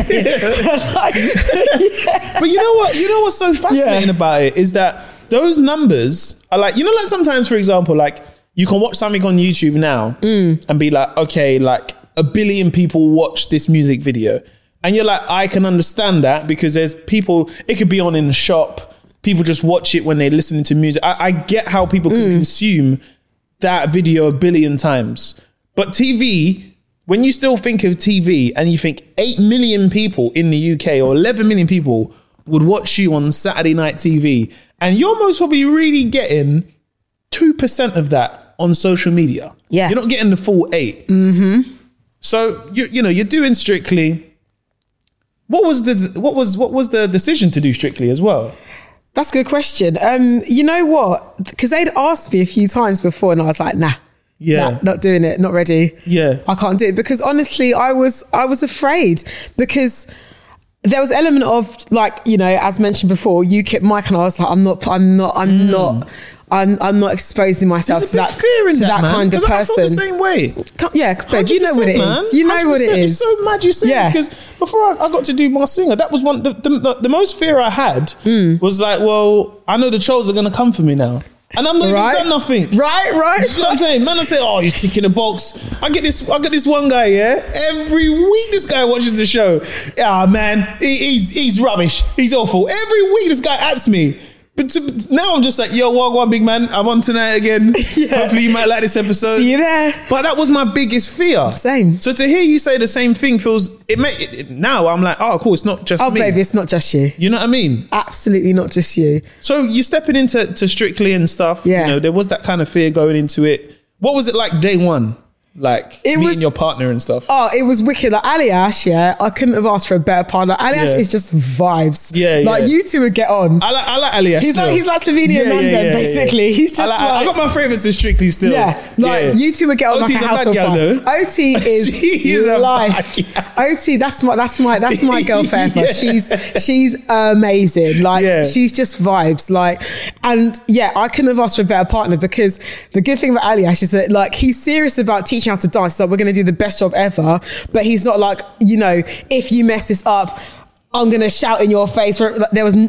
But you know what? You know what's so fascinating about it is that those numbers are like, like sometimes, for example, like you can watch something on YouTube now and be like, okay, like 1 billion people watch this music video. And you're like, I can understand that because there's people, it could be on in the shop. People just watch it when they're listening to music. I get how people can consume that video 1 billion times. But TV, when you still think of TV and you think 8 million people in the UK or 11 million people would watch you on Saturday night TV, and you're most probably really getting 2% of that on social media. Yeah. You're not getting the full 8. Mm-hmm. So, you're doing Strictly. What was the decision to do Strictly as well? That's a good question. You know what? Because they'd asked me a few times before and I was like, nah, not doing it, not ready. Yeah. I can't do it. Because honestly, I was afraid because there was an element of like, as mentioned before, UKIP Mike, and I was like, I'm not exposing myself to that kind of person. I feel the same way. Yeah, babe, you know what it is. You know what it is. It's so mad you say this because before I got to do Masked Singer, that was the most fear I had was like, well, I know the trolls are going to come for me now. And I'm not even done nothing. Right. You know what I'm saying? Man, I say, oh, he's ticking a box. I get this one guy, every week this guy watches the show. Ah, man, he's rubbish. He's awful. Every week this guy adds me. But now I'm just like, yo, one big man, I'm on tonight again. Hopefully you might like this episode. See you there. But that was my biggest fear. Same. So to hear you say the same thing feels, now I'm like, oh, cool, it's not just me. Oh, baby, it's not just you. You know what I mean? Absolutely not just you. So you stepping into Strictly and stuff. Yeah. There was that kind of fear going into it. What was it like day one? Like meeting your partner and stuff. Oh, it was wicked. Like Aliash, I couldn't have asked for a better partner. Aliash is just vibes. Yeah. Like you two would get on. I like Aliash. He's like Savini and Mandem, basically. Yeah. He's just I got my favourites in Strictly still. Yeah. You two would get on OT's like a house on fire. OT is life. OT, that's my girl forever. She's amazing. Like she's just vibes. Like, and I couldn't have asked for a better partner because the good thing about Aliash is that like he's serious about teaching how to dance. So we're going to do the best job ever, but he's not like, if you mess this up, I'm going to shout in your face. There was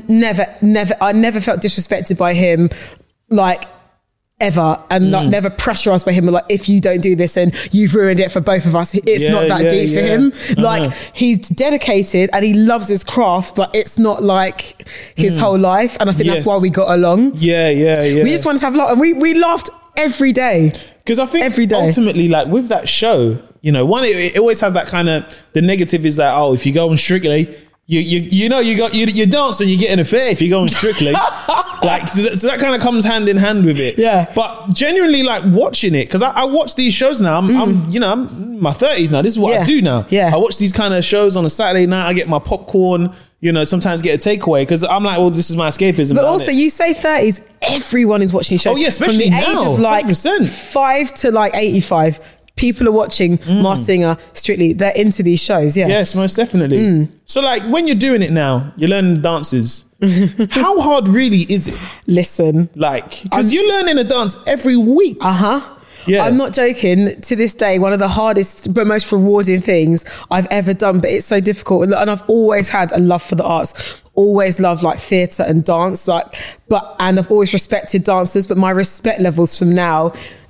I never felt disrespected by him, like ever, and like never pressurized by him. Like, if you don't do this and you've ruined it for both of us, it's not that deep for him. Like he's dedicated and he loves his craft, but it's not like his whole life. And I think that's why we got along. Yeah. We just wanted to have a lot, and we laughed every day. Because I think ultimately, like with that show, it always has that kind of, the negative is that, oh, if you go on Strictly, you dance and you get an affair if you go on Strictly. Like, so that kind of comes hand in hand with it. Yeah. But genuinely, like watching it, because I watch these shows now. I'm in my 30s now. This is what I do now. Yeah. I watch these kind of shows on a Saturday night. I get my popcorn. Sometimes get a takeaway because I'm like, well, this is my escapism. But also, you say 30s, everyone is watching shows. Oh yeah, especially from the now, age of like 100%. 5 to like 85. People are watching Masked Singer, Strictly. They're into these shows. Yeah. Yes, most definitely. So like when you're doing it now, you're learning dances. How hard really is it? Listen, like because you're learning a dance every week. Yeah. I'm not joking. To this day, one of the hardest but most rewarding things I've ever done, but it's so difficult. And I've always had a love for the arts. Always loved like theatre and dance. And I've always respected dancers, but my respect levels from now,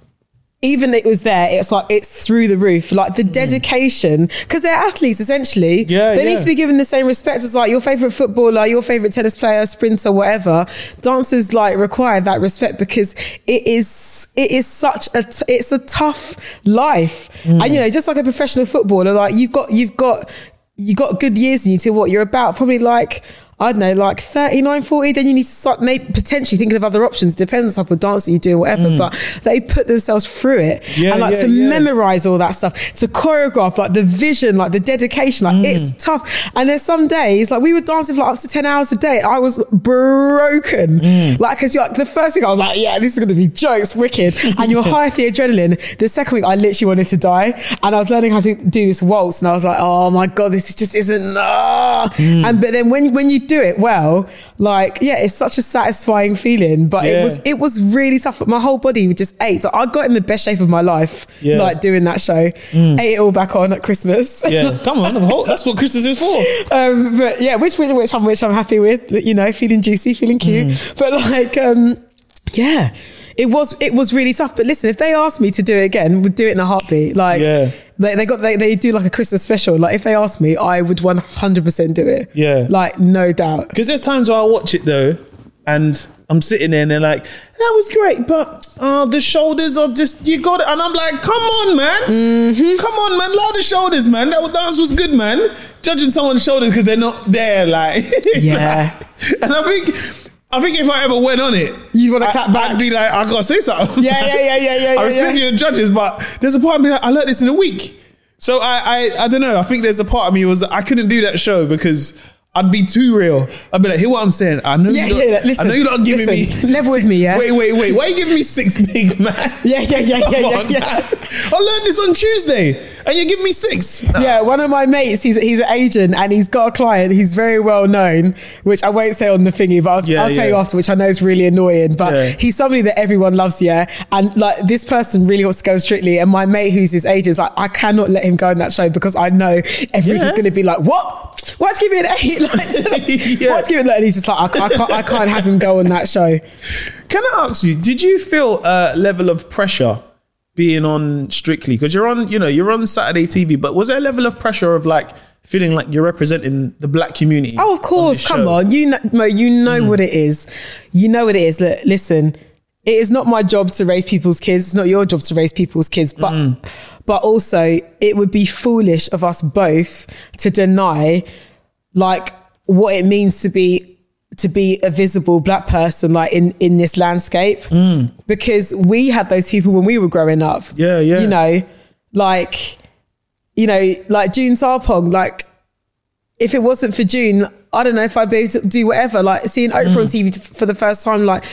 even it was there, it's like, it's through the roof. Like the dedication, because they're athletes essentially. They need to be given the same respect as like your favourite footballer, your favourite tennis player, sprinter, whatever. Dancers like require that respect because it is such it's a tough life. And just like a professional footballer, like you've got good years in you to what you're about. Probably like, I don't know, like 39, 40, then you need to start potentially thinking of other options. Depends on the type of dance that you do or whatever, but they put themselves through it. And like to memorize all that stuff, to choreograph, like the vision, like the dedication, like it's tough. And there's some days, like we were dancing for like up to 10 hours a day. I was broken. Like, cause you're like, the first week I was like, yeah, this is going to be jokes, wicked. And you're high for the adrenaline. The second week I literally wanted to die. And I was learning how to do this waltz and I was like, oh my God, this just isn't, And, but then when you do it well, like, yeah, it's such a satisfying feeling, but it was really tough. My whole body just ate. So I got in the best shape of my life, like doing that show, ate it all back on at Christmas. Yeah, come on, that's what Christmas is for. But yeah, which I'm happy with, you know, feeling juicy, feeling cute. But like, yeah, it was really tough. But listen, if they asked me to do it again, we'd do it in a heartbeat. Like, they do like a Christmas special. Like if they asked me, I would 100% do it. Yeah, like no doubt. Because there's times where I watch it though, and I'm sitting there and they're like, that was great, but the shoulders are just, you got it. And I'm like, come on, man. Come on, man. Lower the shoulders, man. That dance was good, man. Judging someone's shoulders because they're not there, like. Yeah. And I think if I ever went on it, you'd want to clap back. I'd be like, I gotta say something. Yeah. I respect you, judges, but there's a part of me like, I learned this in a week. So I don't know. I think there's a part of me was I couldn't do that show because I'd be too real. I'd be like, hear what I'm saying. I know you're not giving me level with me, yeah. Wait. Why are you giving me 6 big, man? Yeah. I learned this on Tuesday, and you give me 6. No. Yeah, one of my mates, he's an agent, and he's got a client. He's very well known, which I won't say on the thingy, but I'll tell you after, which I know is really annoying. But he's somebody that everyone loves, yeah. And like this person really wants to go Strictly, and my mate, who's his agent, is like, I cannot let him go on that show because I know everybody's going to be like, what? Why'd you give me an 8? Why'd you give it? And he's just like, I can't have him go on that show. Can I ask you, did you feel a level of pressure being on Strictly? Because you're on Saturday TV, but was there a level of pressure of like feeling like you're representing the black community? Oh, of course. Come on. You know what it is. You know what it is. Listen, it is not my job to raise people's kids. It's not your job to raise people's kids. But also it would be foolish of us both to deny like what it means to be a visible black person like in this landscape. Because we had those people when we were growing up. Yeah. You know, like June Sarpong, like if it wasn't for June, I don't know if I'd be able to do whatever. Like seeing Oprah on TV for the first time, like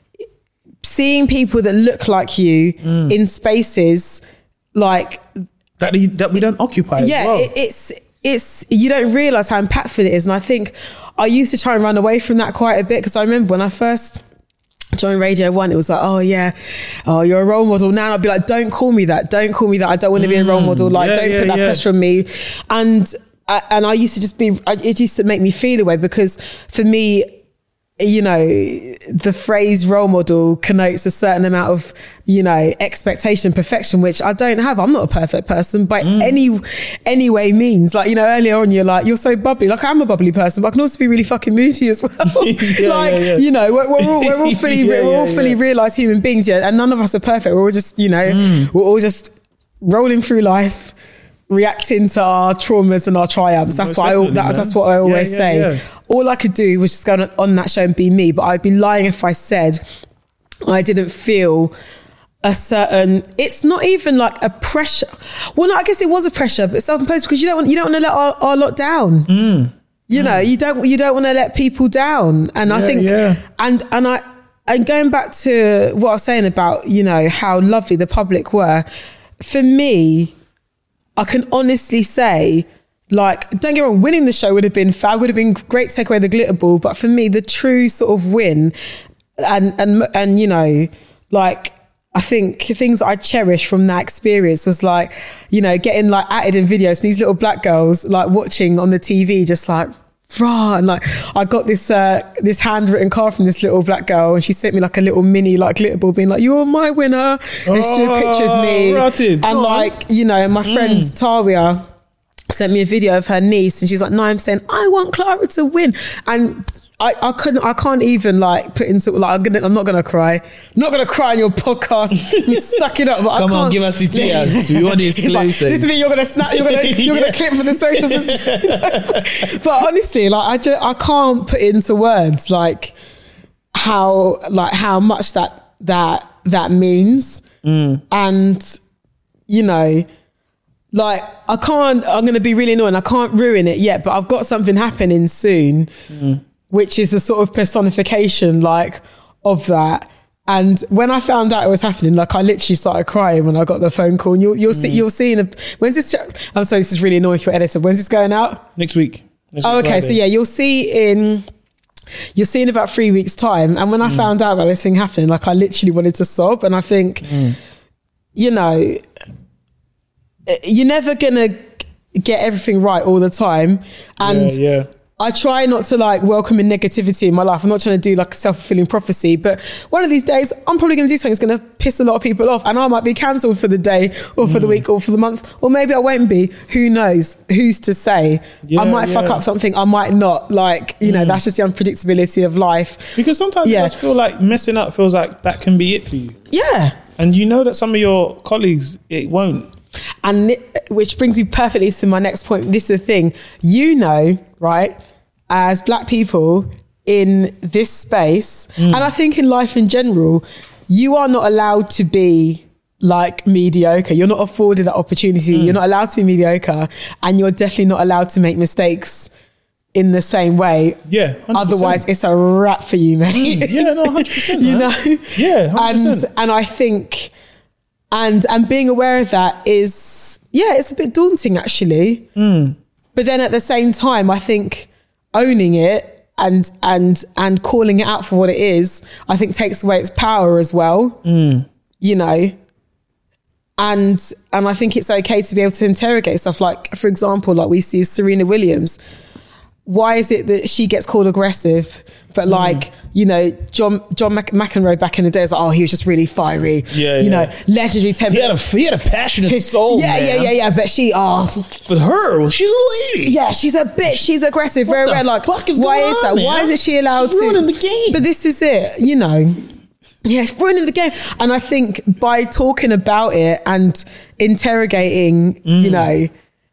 seeing people that look like you in spaces like that we don't occupy. Yeah, as well. It's you don't realise how impactful it is. And I think I used to try and run away from that quite a bit because I remember when I first joined Radio 1, it was like, oh yeah, oh you're a role model. Now I'd be like, don't call me that. I don't want to be a role model. Like don't put that pressure on me. And I used to just it used to make me feel away because for me, you know, the phrase role model connotes a certain amount of, you know, expectation, perfection, which I don't have. I'm not a perfect person by any way means. Like, you know, earlier on, you're like, you're so bubbly. Like, I'm a bubbly person, but I can also be really fucking moody as well. You know, we're all fully realised human beings, yeah, and none of us are perfect. We're all just, you know, we're all just rolling through life, reacting to our traumas and our triumphs. That's what I always say. Yeah. All I could do was just go on that show and be me, but I'd be lying if I said I didn't feel a certain, it's not even like a pressure. Well, no, I guess it was a pressure, but self-imposed because you don't want to let our lot down. You know, you don't want to let people down. And I think, and going back to what I was saying about, you know, how lovely the public were, for me, I can honestly say, like, don't get me wrong, winning the show would have been fab, would have been great to take away the glitter ball. But for me, the true sort of win and you know, like, I think things I cherish from that experience was like, you know, getting like added in videos, these little black girls like watching on the TV, just like, rah, and like I got this handwritten card from this little black girl, and she sent me like a little mini like glitter ball, being like, "You're my winner." And she drew a picture of me, and like, you know, my friend Taria sent me a video of her niece, and she's like, "No, I'm saying I want Clara to win," and I can't even like put into like I'm not gonna cry. Not gonna cry on your podcast. You suck it up. But Come I can't. on, give us the tears. We want the exclusive. Like, this is me. You're gonna snap. You're gonna clip for the socials. But honestly, like I can't put into words like how much that means. And you know, like I'm going to be really annoying. I can't ruin it yet, but I've got something happening soon, which is the sort of personification like of that. And when I found out it was happening, like I literally started crying when I got the phone call. And you'll see when's this? I'm sorry, this is really annoying for your editor. When's this going out? Next week. Oh, okay. Friday. So yeah, you'll see in about 3 weeks' time. And when I found out about this thing happening, like I literally wanted to sob. And I think, you know, you're never gonna get everything right all the time. And I try not to like welcome in negativity in my life. I'm not trying to do like a self-fulfilling prophecy, but one of these days I'm probably going to do something that's going to piss a lot of people off, and I might be cancelled for the day or for the week or for the month, or maybe I won't be. Who knows? Who's to say? I might fuck up something, I might not. Like, you know, that's just the unpredictability of life. Because sometimes it does feel like messing up feels like that can be it for you. Yeah. And you know that some of your colleagues, it won't. And which brings me perfectly to my next point. This is the thing, you know, right? As black people in this space, and I think in life in general, you are not allowed to be like mediocre. You're not afforded that opportunity. You're not allowed to be mediocre, and you're definitely not allowed to make mistakes in the same way. Yeah, 100%. Otherwise, it's a wrap for you, mate. Yeah, no, 100%. You know? Yeah, 100%. And I think, and being aware of that is, it's a bit daunting actually. But then at the same time, I think owning it and calling it out for what it is, I think takes away its power as well. You know, and I think it's okay to be able to interrogate stuff. Like, for example, like we see Serena Williams. Why is it that she gets called aggressive, but like, you know, John McEnroe back in the day was like, oh, he was just really fiery. You know, legendary temper. He had a passionate soul. Yeah. But But her, well, she's a lady. Yeah, she's a bitch. She's aggressive. Very rare. Like, why is that? Man? Why isn't she allowed to? Ruining the game. But this is it, you know. Yeah, it's ruining the game. And I think by talking about it and interrogating, you know,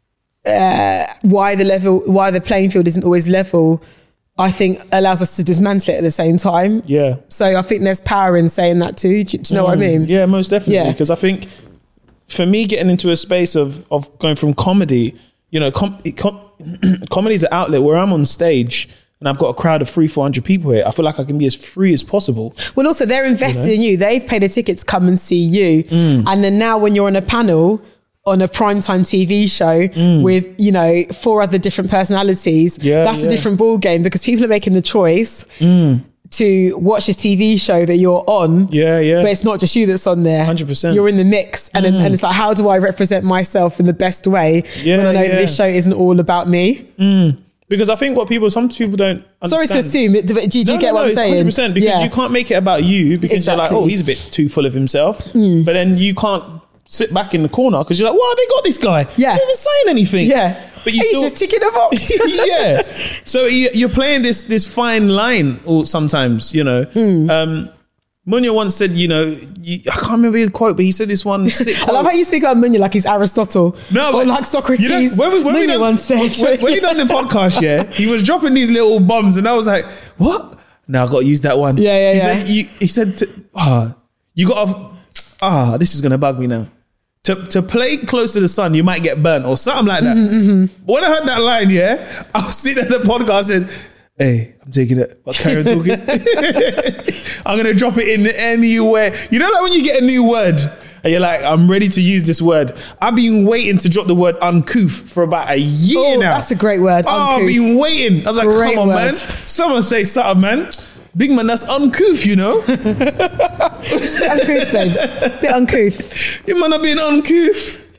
why the playing field isn't always level, I think allows us to dismantle it at the same time. Yeah. So I think there's power in saying that too. Do you know what I mean? Yeah, most definitely. Because I think for me, getting into a space of going from comedy, you know, comedy is an outlet where I'm on stage and I've got a crowd of 300-400 people here. I feel like I can be as free as possible. Well, also they're invested in you. They've paid a ticket to come and see you. And then now when you're on a panel on a primetime TV show with, you know, 4 other different personalities, that's a different ball game, because people are making the choice to watch this TV show that you're on. But it's not just you that's on there. 100%. You're in the mix. And it's like, how do I represent myself in the best way when I know that this show isn't all about me? Because I think some people don't understand. Sorry to assume, but do you get what I'm saying? 100%, because you can't make it about you, because you're like, oh, he's a bit too full of himself. But then you can't sit back in the corner because you're like, wow, they got this guy. He's not even saying anything. But he's just ticking a box. So you're playing this fine line sometimes, you know. Munya once said, you know, I can't remember his quote, but he said this one sick quote. I love how you speak about Munya like he's Aristotle. No, but or like Socrates. You know, when we done the podcast, he was dropping these little bombs and I was like, what? Now I got to use that one. He said, you got to, this is going to bug me now. To play close to the sun, you might get burnt or something like that. But when I heard that line, I was sitting at the podcast and, hey, I'm taking it. But carry on talking. I'm going to drop it in anywhere. You know, like when you get a new word and you're like, I'm ready to use this word. I've been waiting to drop the word uncouth for about a year now. That's a great word, uncouth. I've been waiting. I was like, come on, man. Someone say something, man. Big man, that's uncouth, you know? It's a bit uncouth, babes. A bit uncouth. You man are being uncouth.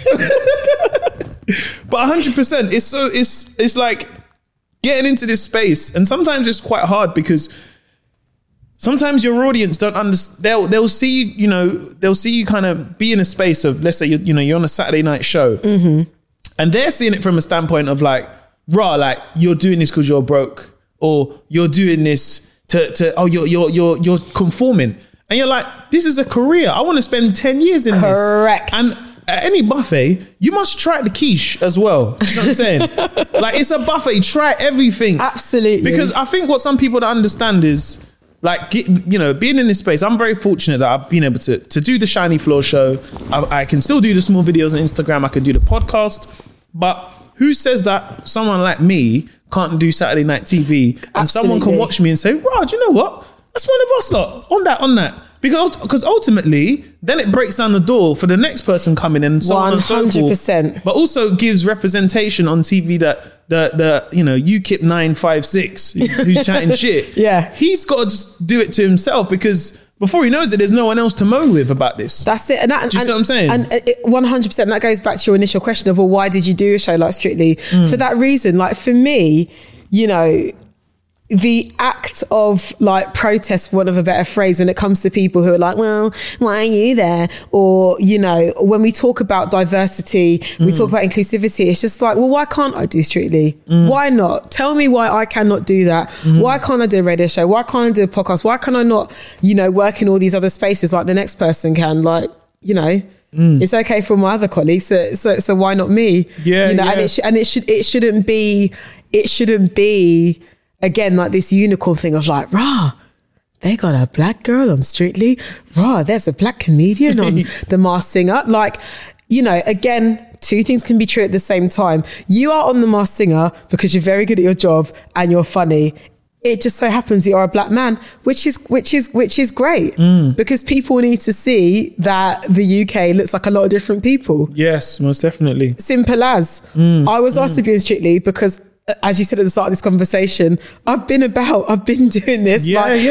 But 100%, it's like getting into this space, and sometimes it's quite hard because sometimes your audience don't understand. They'll see you, they'll see you kind of be in a space of, let's say you're on a Saturday night show, and they're seeing it from a standpoint of like, raw, like you're doing this because you're broke, or you're doing this you're conforming. And you're like, this is a career. I want to spend 10 years in this. Correct. And at any buffet, you must try the quiche as well. You know what I'm saying? Like, it's a buffet. Try everything. Absolutely. Because I think what some people don't understand is, like, you know, being in this space, I'm very fortunate that I've been able to do the Shiny Floor show. I can still do the small videos on Instagram. I can do the podcast. But who says that someone like me can't do Saturday night TV and Absolutely. someone can watch me and say, Raj, you know what? That's one of us lot on that. Because ultimately, then it breaks down the door for the next person coming in and so on and so forth. 100%. But also gives representation on TV that the you know, UKIP 956 who's chatting shit. Yeah. He's got to just do it to himself, because before he knows it, there's no one else to mow with about this. That's it. Do you see what I'm saying? And 100%. And that goes back to your initial question of, well, why did you do a show like Strictly? For that reason, like, for me, you know, the act of, like, protest, for want of a better phrase, when it comes to people who are like, well, why are you there? Or, you know, when we talk about diversity, we talk about inclusivity, it's just like, well, why can't I do Strictly? Why not? Tell me why I cannot do that. Why can't I do a radio show? Why can't I do a podcast? Why can I not, you know, work in all these other spaces like the next person can? Like, you know, it's okay for my other colleagues, so why not me? Yeah, you know, yeah. and it shouldn't be again like this unicorn thing of like, rah, they got a black girl on Strictly. Rah, there's a black comedian on The Masked Singer. Like, you know, again, two things can be true at the same time. You are on The Masked Singer because you're very good at your job and you're funny. It just so happens you're a black man, which is great, because people need to see that the UK looks like a lot of different people. Yes, most definitely. Simple as. I was asked to be in Strictly because, as you said at the start of this conversation, I've been doing this.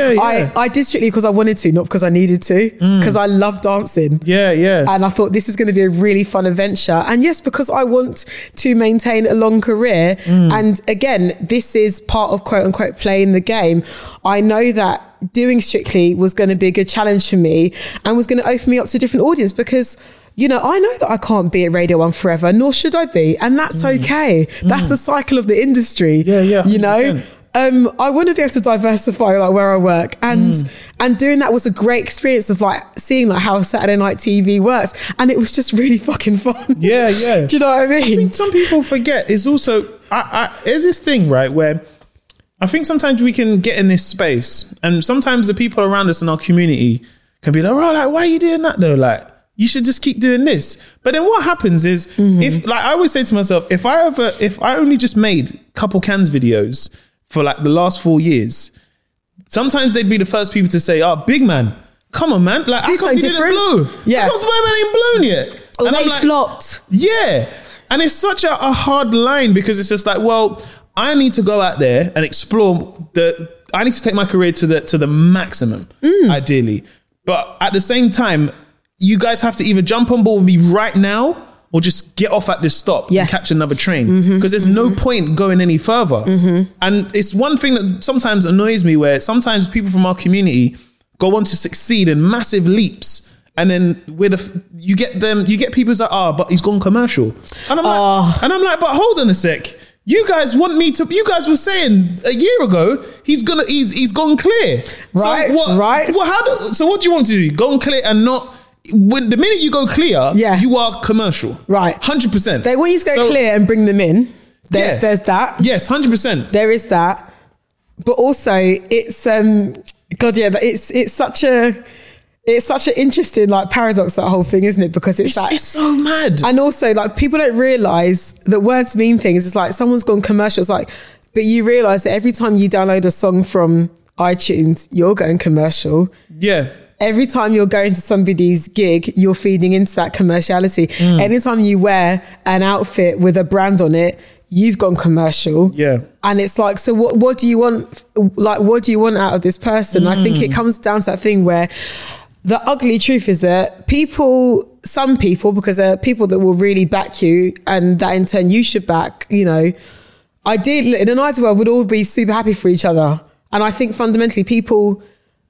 I did Strictly because I wanted to, not because I needed to, because I love dancing. Yeah. And I thought this is going to be a really fun adventure. And yes, because I want to maintain a long career. And again, this is part of quote unquote playing the game. I know that doing Strictly was going to be a good challenge for me and was going to open me up to a different audience, because, you know, I know that I can't be at Radio 1 forever, nor should I be. And that's okay. That's the cycle of the industry. Yeah. 100%. You know? I want to be able to diversify, like, where I work, and doing that was a great experience of, like, seeing, like, how Saturday night TV works, and it was just really fucking fun. Yeah. Do you know what I mean? I think some people forget is also there's this thing, right, where I think sometimes we can get in this space, and sometimes the people around us in our community can be like, oh, like, why are you doing that though? Like, you should just keep doing this. But then what happens is, if, like, I always say to myself, if I only just made couple cans videos for, like, the last 4 years, sometimes they'd be the first people to say, oh, big man, come on, man. Like, Do how come you something didn't blow? Yeah. How come Spider-Man ain't blown yet? Or And they I'm like, flopped. yeah. And it's such a hard line, because it's just like, well, I need to go out there and explore I need to take my career to the maximum, ideally. But at the same time, you guys have to either jump on board with me right now or just get off at this stop and catch another train, because there's no point going any further. And it's one thing that sometimes annoys me, where sometimes people from our community go on to succeed in massive leaps, and then you get people who's like, but he's gone commercial. And I'm like, but hold on a sec. You guys were saying a year ago, he's gone clear. Right, so what, right. So what do you want to do? Gone clear and not... When the minute you go clear, you are commercial. Right. 100%. They want you to go clear and bring them in. There's that. Yes, 100%. There is that. But also, it's it's such an interesting, like, paradox, that whole thing, isn't it? Because it's so mad. And also, like, people don't realise that words mean things. It's like, someone's gone commercial. It's like, but you realise that every time you download a song from iTunes, you're going commercial. Yeah. Every time you're going to somebody's gig, you're feeding into that commerciality. Anytime you wear an outfit with a brand on it, you've gone commercial. Yeah. And it's like, so what do you want? Like, what do you want out of this person? I think it comes down to that thing where the ugly truth is that some people, because there are people that will really back you, and that in turn you should back, you know, in an ideal world, we'd all be super happy for each other. And I think fundamentally people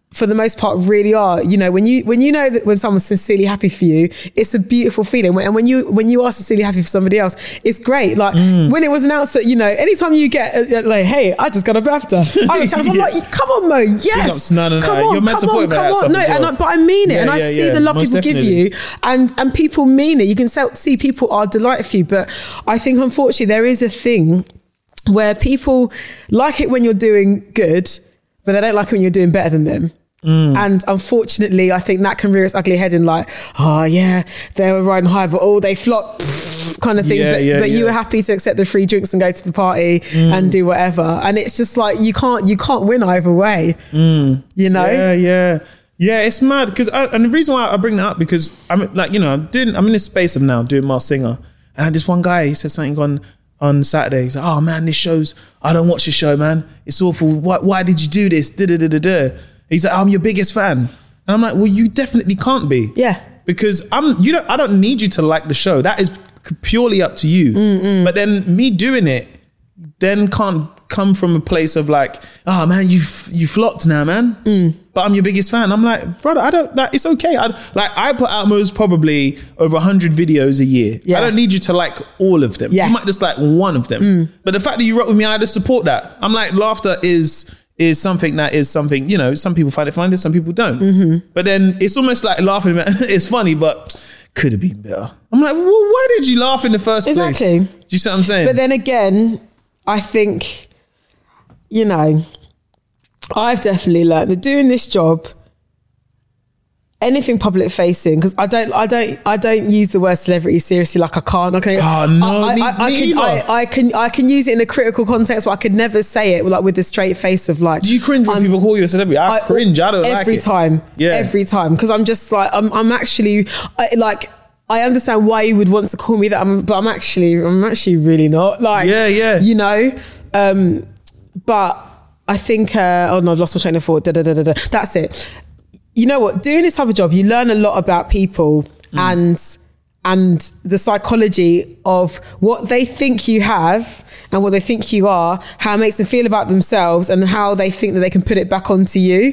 for the most part, really are. You know, when you know that when someone's sincerely happy for you, it's a beautiful feeling. And when you are sincerely happy for somebody else, it's great. Like when it was announced that, you know, anytime you get like, hey, I just got a BAFTA, I'm like, come on, Mo, yes, no, come on, you're meant to come on, put that come on. No, but I mean it, and I see the love most people definitely. give you, and people mean it. You can see people are delighted for you, but I think unfortunately there is a thing where people like it when you're doing good, but they don't like it when you're doing better than them. And unfortunately, I think that can rear its ugly head in like, oh yeah, they were riding high, but they flopped kind of thing. But you were happy to accept the free drinks and go to the party and do whatever. And it's just like, you can't win either way, you know? Yeah, it's mad because, and the reason why I bring that up because I'm like, you know, I'm in this space of now doing Masked Singer, and I had this one guy, he said something on Saturday. He's like, oh man, this show's, I don't watch the show, man. It's awful. Why did you do this? He's like, I'm your biggest fan. And I'm like, well, you definitely can't be. Yeah. Because I don't need you to like the show. That is purely up to you. But then me doing it then can't come from a place of like, oh man, you flopped now, man. But I'm your biggest fan. I'm like, brother, I don't, like, it's okay. I put out most probably over 100 videos a year. Yeah. I don't need you to like all of them. Yeah. You might just like one of them. But the fact that you rock with me, I just support that. I'm like, laughter is something, you know, some people find it funny, some people don't. But then it's almost like laughing, it's funny, but could have been better. I'm like, well, why did you laugh in the first place? Exactly. Do you see what I'm saying? But then again, I think, you know, I've definitely learned that doing this job, anything public facing, because I don't use the word celebrity seriously, like I can't. Okay. Oh no, I can use it in a critical context, but I could never say it like with a straight face of like. Do you cringe when people call you a celebrity? I cringe. I don't like it. Every time, because I'm just like I'm actually like. I understand why you would want to call me that, but I'm actually really not. Like, you know. But I think. Oh no, I've lost my train of thought. That's it. You know what? Doing this type of job, you learn a lot about people and the psychology of what they think you have and what they think you are, how it makes them feel about themselves, and how they think that they can put it back onto you.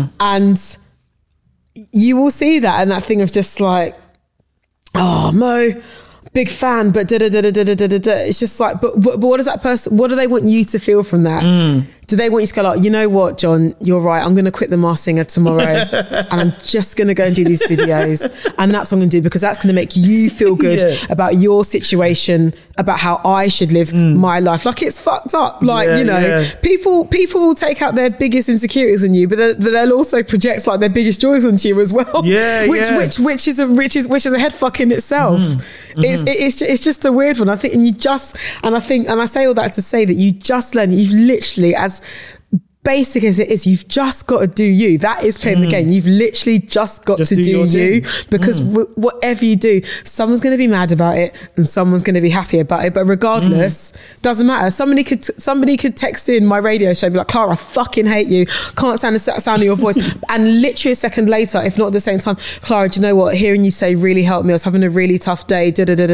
And you will see that, and that thing of just like, oh, Mo, big fan, but it's just like, but what does that person, what do they want you to feel from that? Do they want you to go like, you know what, John, you're right, I'm going to quit the Masked Singer tomorrow and I'm just going to go and do these videos, and that's what I'm going to do, because that's going to make you feel good about your situation, about how I should live my life. Like, it's fucked up. Like, you know, people will take out their biggest insecurities on you, but they'll also project like their biggest joys onto you as well. Which is a head fuck in itself. It's just a weird one. I think, and I say all that to say that you just learn, you've literally, as basic as it is, you've just got to do you. That is playing the game. You've literally just got to do you, because whatever you do, someone's going to be mad about it and someone's going to be happy about it. But regardless, doesn't matter. Somebody could text in my radio show and be like, Clara, I fucking hate you. Can't stand the sound of your voice. And literally a second later, if not at the same time, Clara, do you know what? Hearing you say really helped me. I was having a really tough day.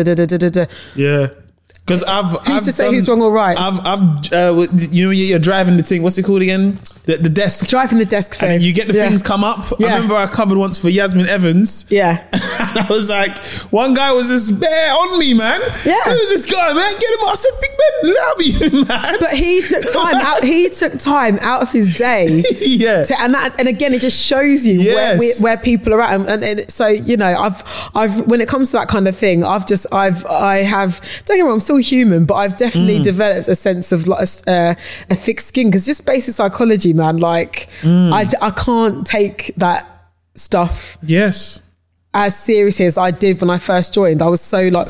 Yeah. Because I've to say who's wrong or right. You know, you're driving the thing. What's it called again? The desk. Driving the desk phone. And you get the things come up. I remember I covered once for Yasmin Evans. Yeah. And I was like, one guy was just bare on me, man. Yeah. Who's this guy, man? Get him. I said, Big Ben, that'll be you, man. But he took time out. He took time out of his day. And again, it just shows you where people are at. And so, you know, I've when it comes to that kind of thing, I have. Don't get me wrong, I'm still human, but I've definitely developed a sense of like a thick skin, because just basic psychology, man, like I can't take that stuff as seriously as I did when I first joined. I was so like,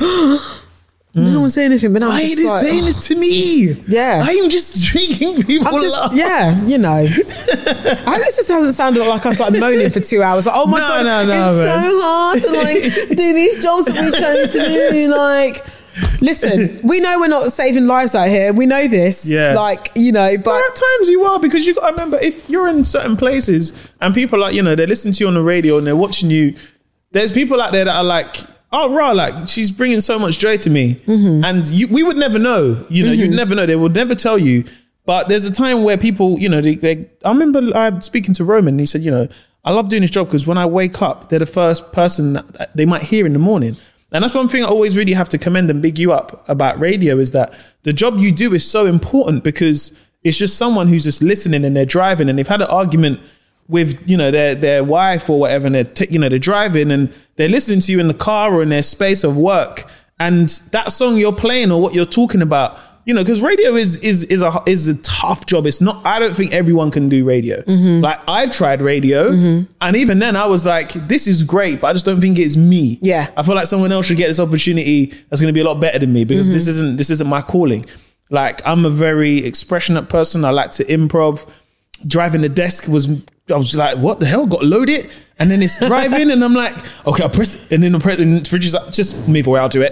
no one's saying anything, but now I'm just like, saying this to me. Yeah, I'm just drinking people up. Yeah, you know. I hope this just hasn't sounded like I was like moaning for 2 hours. Like, oh my god, it's so hard to like do these jobs that we chose to do. Like, listen, we know we're not saving lives out here. We know this. Yeah. Like, you know, but at times you are, because you got to remember, if you're in certain places and people like, you know, they're listening to you on the radio and they're watching you, there's people out there that are like, oh, rah, like, she's bringing so much joy to me. And we would never know, you know, you'd never know. They would never tell you. But there's a time where people, you know, I remember speaking to Roman and he said, you know, I love doing this job because when I wake up, they're the first person that they might hear in the morning. And that's one thing I always really have to commend and big you up about radio is that the job you do is so important because it's just someone who's just listening and they're driving and they've had an argument with, you know, their wife or whatever, and they're driving and they're listening to you in the car or in their space of work. And that song you're playing or what you're talking about, you know, because radio is a tough job. It's not, I don't think everyone can do radio. Mm-hmm. Like I've tried radio and even then I was like, this is great, but I just don't think it's me. Yeah. I feel like someone else should get this opportunity that's going to be a lot better than me because this isn't my calling. Like I'm a very expressionate person. I like to improv. Driving the desk I was like, what the hell? Got to load it. And then it's driving and I'm like, okay, I'll press it. And then the producer's like, just move away, I'll do it.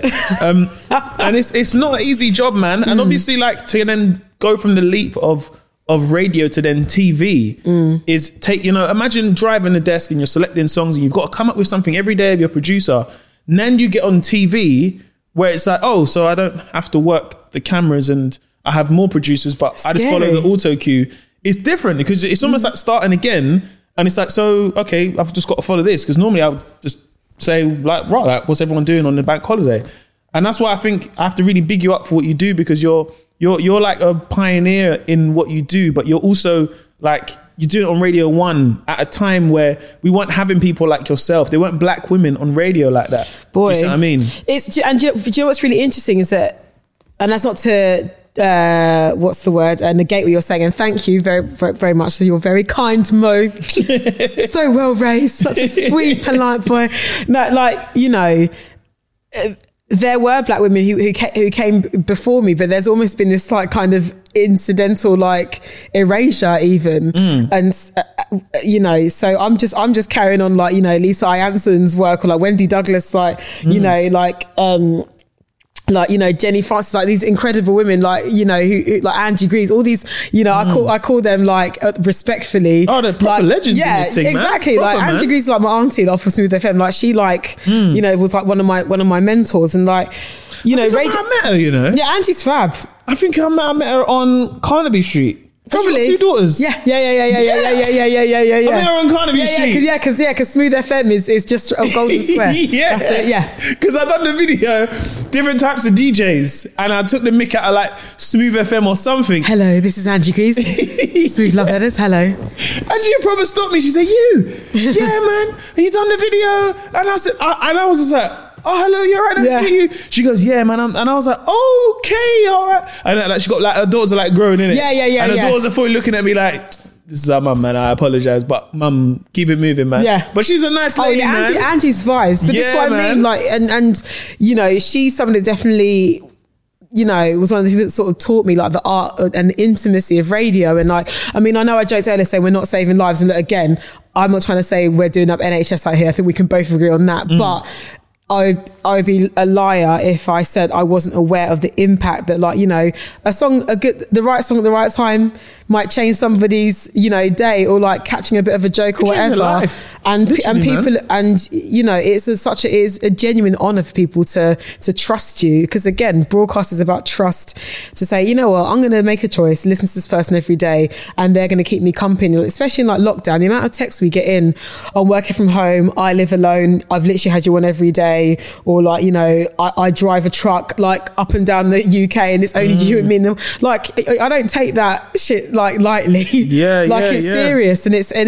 And it's not an easy job, man. And obviously like to then go from the leap of radio to then TV is imagine driving the desk and you're selecting songs and you've got to come up with something every day of your producer. And then you get on TV where it's like, oh, so I don't have to work the cameras and I have more producers, but I just follow the auto cue. It's different because it's almost like starting again. And it's like, so, okay, I've just got to follow this. Because normally I would just say like, right, like, what's everyone doing on the bank holiday? And that's why I think I have to really big you up for what you do because you're like a pioneer in what you do, but you're also like, you do it on Radio 1 at a time where we weren't having people like yourself. There weren't black women on radio like that. Boy. Do you see what I mean? And do you know what's really interesting is that, and that's not to... what's the word? Negate what you're saying, and thank you very, very, very much. So you're very kind, Mo. So well raised, such a sweet, polite boy. No, like, you know, there were black women who came before me, but there's almost been this like kind of incidental like erasure even, and you know, so I'm just carrying on like, you know, Lisa Anson's work or like Wendy Douglas, like you know, like, you know, Jenny Francis, like these incredible women, like, you know, who like Angie Greaves, all these, you know, I call them like respectfully. Oh, they're proper legends in this thing, exactly. Man. Proper, like Angie Greaves is like my auntie like, for Smooth FM. Like she like, you know, was like one of my mentors and like, you know, I met her, you know. Yeah, Angie's fab. I think I met her on Carnaby Street. Probably. She got 2 daughters. Yeah. I met her on Carnaby Street. Because Smooth FM is just a Golden Square. Yeah. That's it, yeah. Because I done the video, different types of DJs, and I took the mick out of like Smooth FM or something. Hello, this is Angie Greaves. Smooth Love Letters, hello. And she probably stopped me. She said, yeah, man, have you done the video? And I said, and I was just like, oh, hello, you're right, nice to meet you. She goes, yeah, man. And I was like, okay, all right. And like, she got like, her daughters are like growing in it. Yeah. And her daughters are fully looking at me like, this is our mum, man. I apologize, but mum, keep it moving, man. Yeah. But she's a nice lady, man. Angie's vibes. But this is what I mean. Like, and you know, she's someone that definitely, you know, was one of the people that sort of taught me like the art and the intimacy of radio. And like, I mean, I know I joked earlier saying we're not saving lives. And look, again, I'm not trying to say we're doing up NHS out here. I think we can both agree on that. But I would be a liar if I said I wasn't aware of the impact that, like, you know, the right song at the right time might change somebody's, you know, day, or like catching a bit of a joke or whatever. And people, man. And you know, it is a genuine honor for people to trust you, because again, broadcast is about trust. To say, you know what, I'm going to make a choice, listen to this person every day, and they're going to keep me company. Especially in like lockdown, the amount of texts we get in on working from home. I live alone. I've literally had you on every day. Or like, you know, I drive a truck like up and down the UK, and it's only you and me. And like, I don't take that shit like lightly. Yeah, like it's serious, and it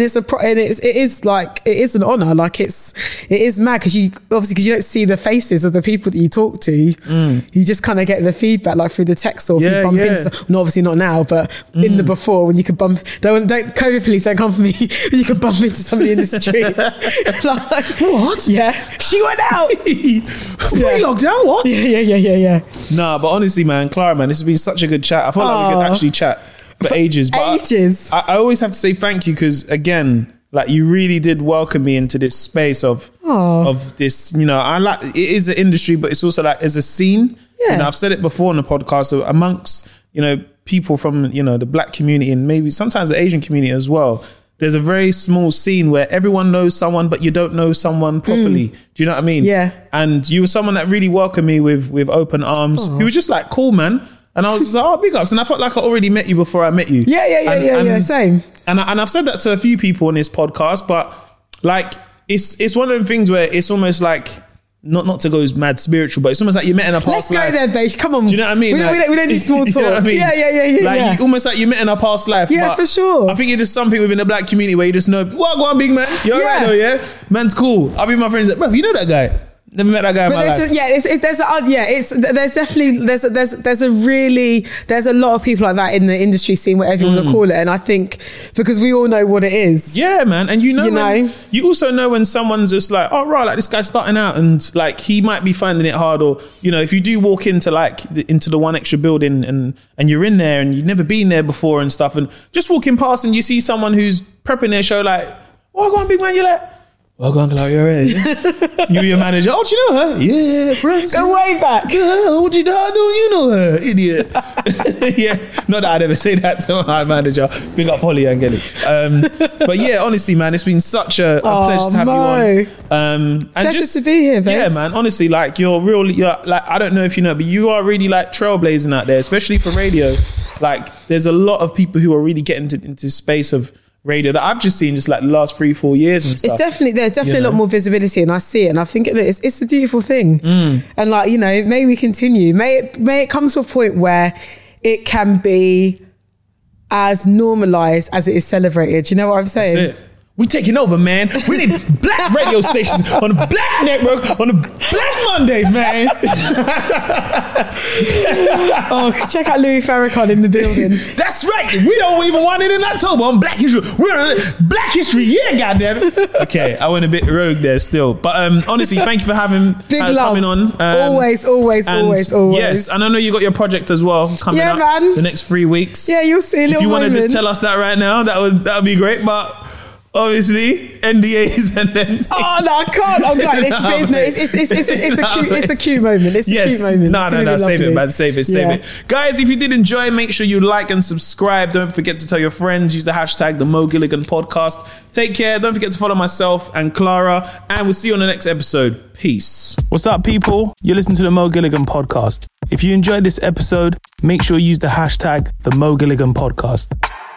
is an honor. Like it is mad, because you don't see the faces of the people that you talk to. You just kind of get the feedback like through the text, or if you bump into. No, obviously not now, but in the before, when you could bump. Don't COVID police, don't come for me. You could bump into somebody in the street. Like, what? Yeah, she went out. Pre-lockdown, what? Yeah. Nah, but honestly, man, Clara, man, this has been such a good chat. I feel like we could actually chat for ages. But I always have to say thank you, because again, like, you really did welcome me into this space of this, you know, I like, it is an industry, but it's also like as a scene. Yeah. You know, I've said it before on the podcast, so amongst, you know, people from, you know, the black community and maybe sometimes the Asian community as well, there's a very small scene where everyone knows someone, but you don't know someone properly. Do you know what I mean? Yeah. And you were someone that really welcomed me with open arms. You were just like, cool, man. And I was just like, oh, big ups. And I felt like I already met you before I met you. Yeah, same. And I've said that to a few people on this podcast, but like, it's one of them things where it's almost like, not to go mad spiritual, but it's almost like you met in a past life. Let's go there, Beige. Come on. Do you know what I mean? We don't do small talk. You know what I mean? Yeah. Almost like you met in a past life. Yeah, for sure. I think it's just something within the black community where you just know, well, go on, big man. You're all right though, yeah? Man's cool. I'll be my friends like, bro, you know that guy? Never met that guy in my life. There's a lot of people like that in the industry scene, whatever you want to call it. And I think because we all know what it is. Yeah, man. And you also know when someone's just like, oh, right, like this guy's starting out and like he might be finding it hard, or, you know, if you do walk into into the one extra building and you're in there and you've never been there before and stuff, and just walking past and you see someone who's prepping their show like, oh, go on, big man, you're like, well, go on, Clark, you're right. Yeah? You your manager. Oh, do you know her? Yeah, friends. Go way back. Yeah, how do you know her? Idiot. Yeah, not that I'd ever say that to my manager. Big up Holly and Gelly. But yeah, honestly, man, it's been such a pleasure to have you on. And pleasure to be here, babes. Yeah, man, honestly, like you're like, I don't know if you know, but you are really like trailblazing out there, especially for radio. Like there's a lot of people who are really getting into space of radio that I've just seen just like the last 3-4 years and stuff. There's definitely a lot more visibility, and I see it, and I think it's a beautiful thing. And like, you know, may we continue, may it come to a point where it can be as normalized as it is celebrated. You know what I'm saying? That's it. We taking over, man. We need black radio stations on the black network on a Black Monday, man. Oh, check out Louis Farrakhan in the building. That's right. We don't even want it in October on Black History. We're on Black History, yeah, goddammit. Okay, I went a bit rogue there still. But honestly, thank you for coming on. Always. Yes, and I know you got your project as well coming up man. The next 3 weeks. Yeah, you'll see a little If you want to moment. just tell us that right now, that would be great. But obviously, NDAs and then... Oh, no, I can't. I'm like, it's a cute moment. It's a cute moment. No, save it, man. Save it. Guys, if you did enjoy, make sure you like and subscribe. Don't forget to tell your friends. Use the hashtag the Mo Gilligan Podcast. Take care. Don't forget to follow myself and Clara. And we'll see you on the next episode. Peace. What's up, people? You're listening to the Mo Gilligan Podcast. If you enjoyed this episode, make sure you use the hashtag the Mo Gilligan Podcast.